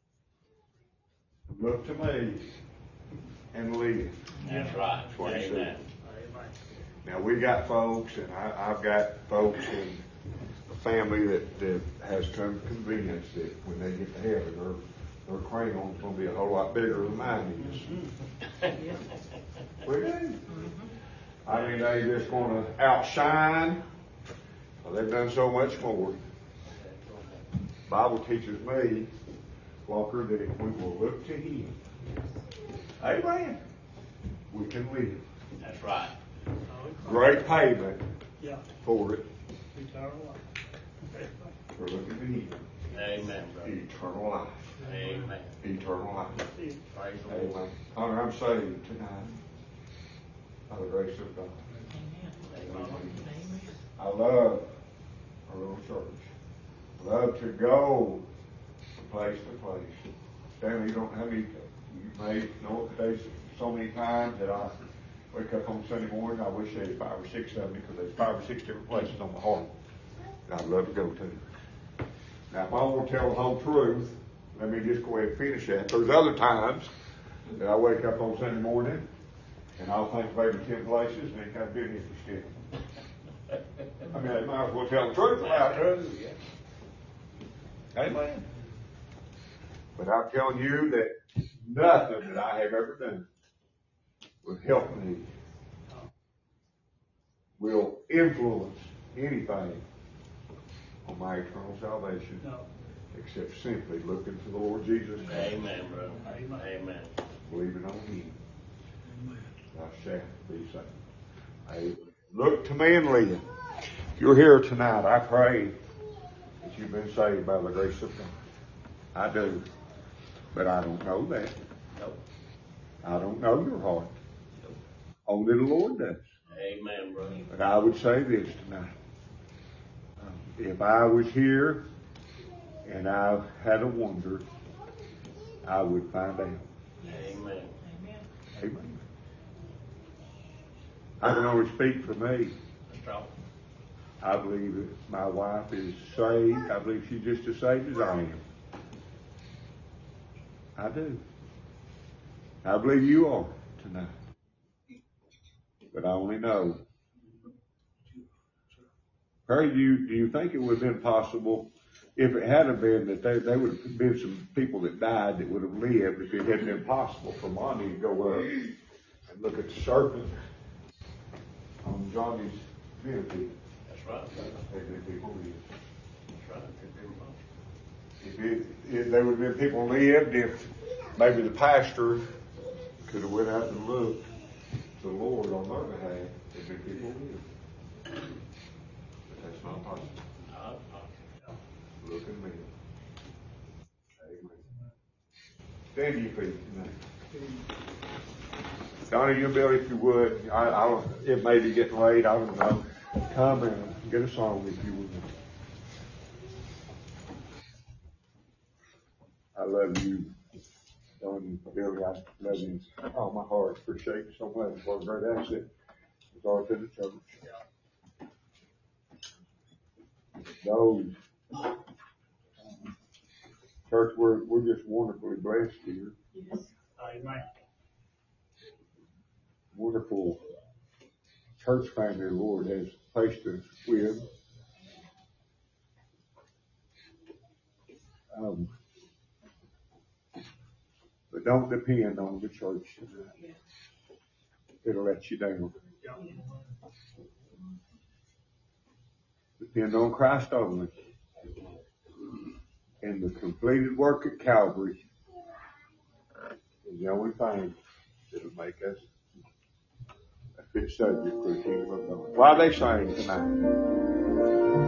Look to me and live. That's right. That's what he Amen. said. Amen. Now we got folks, and I've got folks in the family that has come convinced that when they get to heaven, their crayon's going to be a whole lot bigger than mine is. We do. I mean, they just going to outshine. Well, they've done so much more. Bible teaches me, Walker, that if we will look to Him, amen, we can live. That's right. Great payment Yeah. for it, Eternal life. for looking to Him. Amen, brother. Eternal life. Amen. Eternal life. Praise the Lord. Amen. Honor, I'm saved tonight by the grace of God. I love our little church. I love to go from place to place. Stanley, you don't have any, you may know it today so many times that I wake up on Sunday morning, I wish there was 5 or 6 of them because there's 5 or 6 different places on my heart that I'd love to go to. Now, if I want to tell the whole truth, let me just go ahead and finish that. There's other times that I wake up on Sunday morning and I'll think of maybe 10 places and ain't got business to stick. I mean, I might as well tell the truth about it. Amen. But I'm telling you that nothing that I have ever done will help me, will influence anything on my eternal salvation. No. Except simply looking to the Lord Jesus Christ. Amen, brother. Amen. Amen. Believing on Him. Thou shalt be saved. Amen. Look to me and live. If you're here tonight, I pray that you've been saved by the grace of God. I do. But I don't know that. Nope. I don't know your heart. Only the Lord does. Amen, brother. But I would say this tonight. If I was here and I had a wonder, I would find out. Amen. Amen. I can only speak for me. That's right. I believe that my wife is saved. I believe she's just as saved as I am. I do. I believe you are tonight. But I only know. Perry, do you think it would have been possible if it had have been that there would have been some people that died that would have lived if it hadn't been possible for Monty to go up and look at the serpent on Johnny's benefit? That's right. There'd been people lived. That's right. If there would have been people lived, if maybe the pastor could have went out and looked to the Lord on their behalf, there'd been people lived. But that's not possible. Look at me. Amen. Stand to your feet tonight. Donnie, you Bill, if you would, it may be getting late, I don't know. Come and get a song if you would. I love you, Donnie, Billy, I love you. Oh, my heart appreciate you so much. What a great asset it's all to the church. Those Church, we're just wonderfully blessed here. Amen. Wonderful church family the Lord has placed us with. But don't depend on the church tonight. It'll let you down. Depend on Christ only. And the completed work at Calvary is the only thing that'll make us a fit subject for the kingdom of God. Why they sing tonight?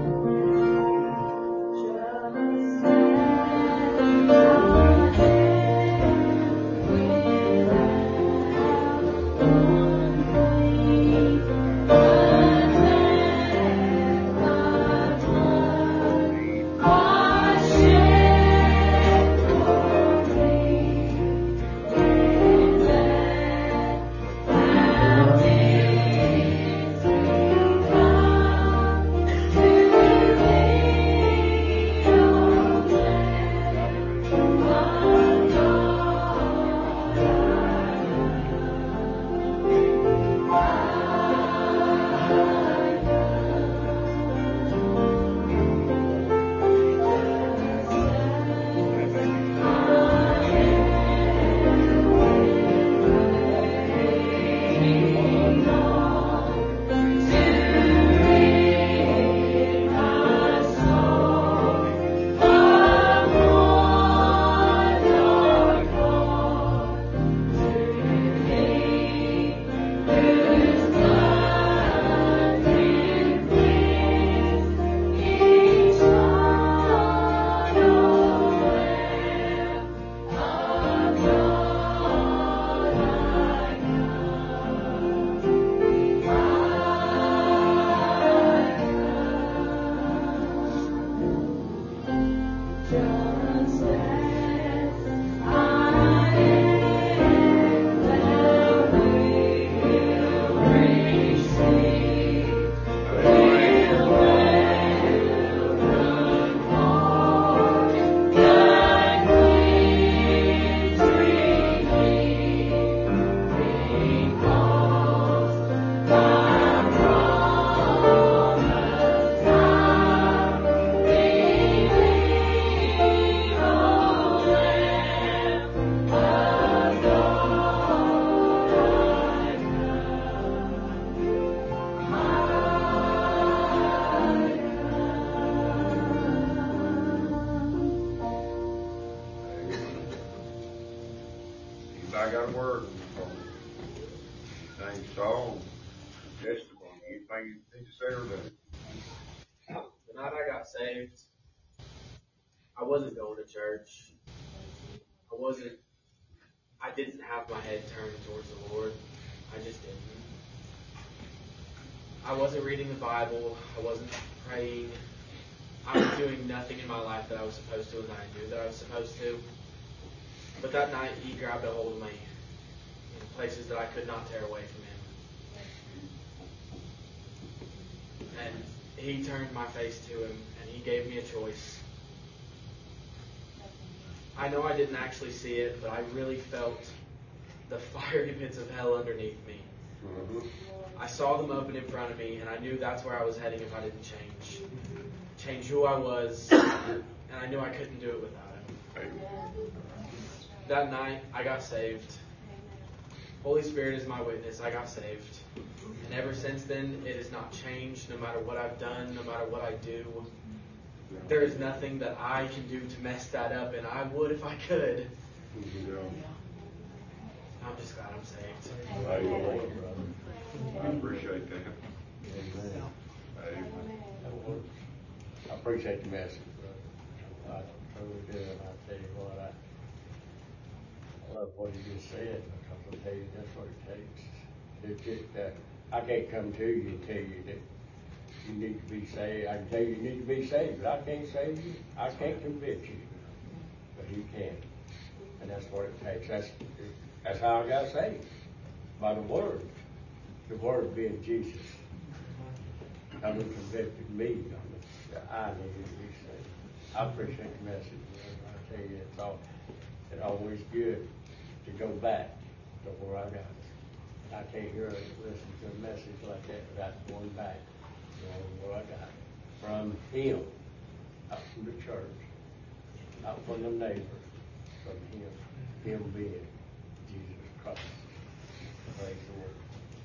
I got a word for you. Sing song, testimony, anything you need to say or do. The night I got saved, I wasn't going to church. I didn't have my head turned towards the Lord. I just didn't. I wasn't reading the Bible. I wasn't praying. I was doing nothing in my life that I was supposed to and that I knew that I was supposed to. But that night, He grabbed a hold of me in places that I could not tear away from Him. And He turned my face to Him, and He gave me a choice. I know I didn't actually see it, but I really felt the fiery pits of hell underneath me. Mm-hmm. I saw them open in front of me, and I knew that's where I was heading if I didn't change who I was, and I knew I couldn't do it without Him. That night, I got saved. Holy Spirit is my witness. I got saved. And ever since then, it has not changed, no matter what I've done, no matter what I do. There is nothing that I can do to mess that up, and I would if I could. I'm just glad I'm saved. I appreciate that. I appreciate the message, brother. I totally do, and I tell you what, I love what you just said, because I'll tell you that's what it takes. I can't come to you and tell you that you need to be saved. I can tell you need to be saved, but I can't save you. I can't convict you, but He can, and that's what it takes. That's how I got saved, by the Word. The Word being Jesus. Come and convicted me that I needed to be saved. I appreciate the message, brother. I tell you, it's always good to go back to where I got it. I can't hear it, listen to a message like that without going back to where I got it. From him, out from the church, out from the neighbors, from him being Jesus Christ. Praise the Lord.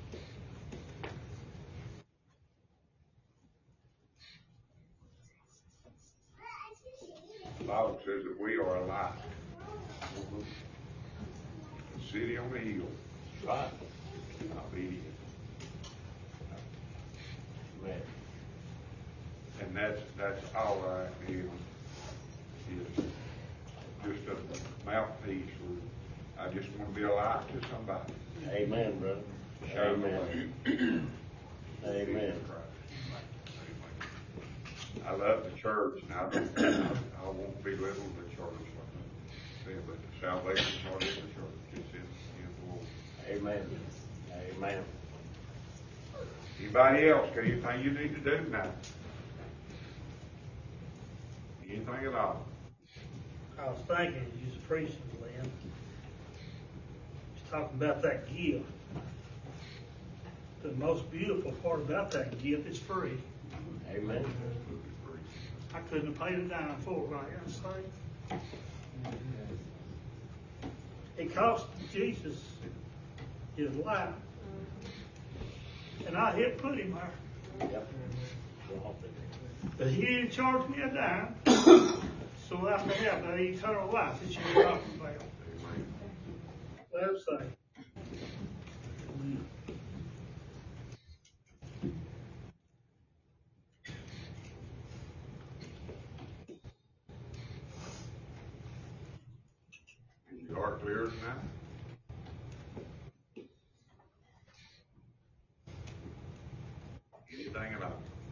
The Bible says that we are alive. The city on the hill. Right. Obedient. Man. And that's all I am, is just a mouthpiece. I just want to be alive to somebody. Amen, brother. Amen. Amen. I love the church, and I won't belittle the church. But the salvation's not in the church, it's in the Lord. Amen. Amen. Anybody else got anything you need to do now? Anything at all? I was thinking, as you was preaching, Lynn, just talking about that gift. The most beautiful part about that gift is free. Amen. I couldn't have paid a dime for it right here in state. It cost Jesus his life. And I had put him there. Yep. But he didn't charge me a dime. So I can have that eternal life that you're talking about. Let's say. Is your heart clear tonight? Anything at all?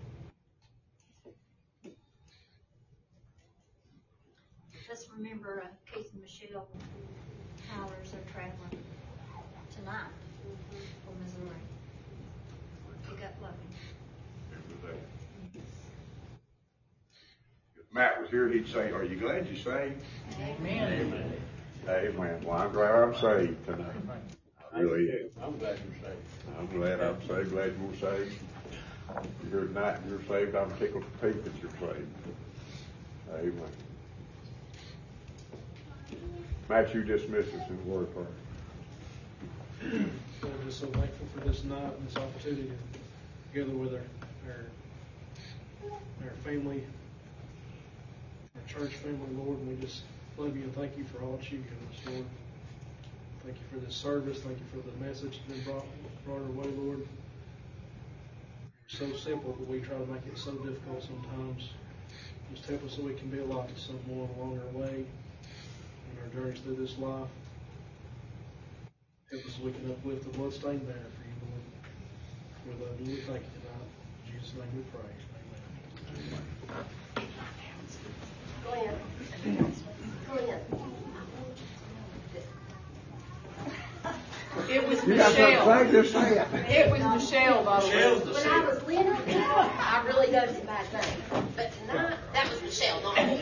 Just remember Keith and Michelle Tyler's are traveling tonight for Missouri. Pick up Loving. Remember that. If Matt was here, he'd say, "Are you glad you saved?" Amen. Amen. Amen. Well, I'm glad I'm saved tonight. I really am. I'm glad you're saved. I'm glad I'm saved, glad you're saved. If you're here tonight and you're saved, I'm tickled to pink that you're saved. Amen. Matt, you dismiss us in word prayer. So I'm just so thankful for this night and this opportunity to together with our family, our church family, Lord, and we just love you and thank you for all that you've given us, Lord. Thank you for this service. Thank you for the message that's been brought our way, Lord. It's so simple, but we try to make it so difficult sometimes. Just help us so we can be a light to someone along our way in our journeys through this life. Help us so we can uplift the bloodstained banner for you, Lord. We love you. We thank you tonight. In Jesus' name we pray. Amen. Go ahead. Go ahead. It was You got Michelle. something to say? Just say it. It was Michelle, by the way. When I was little, I really done some bad things. But tonight, that was Michelle, not me.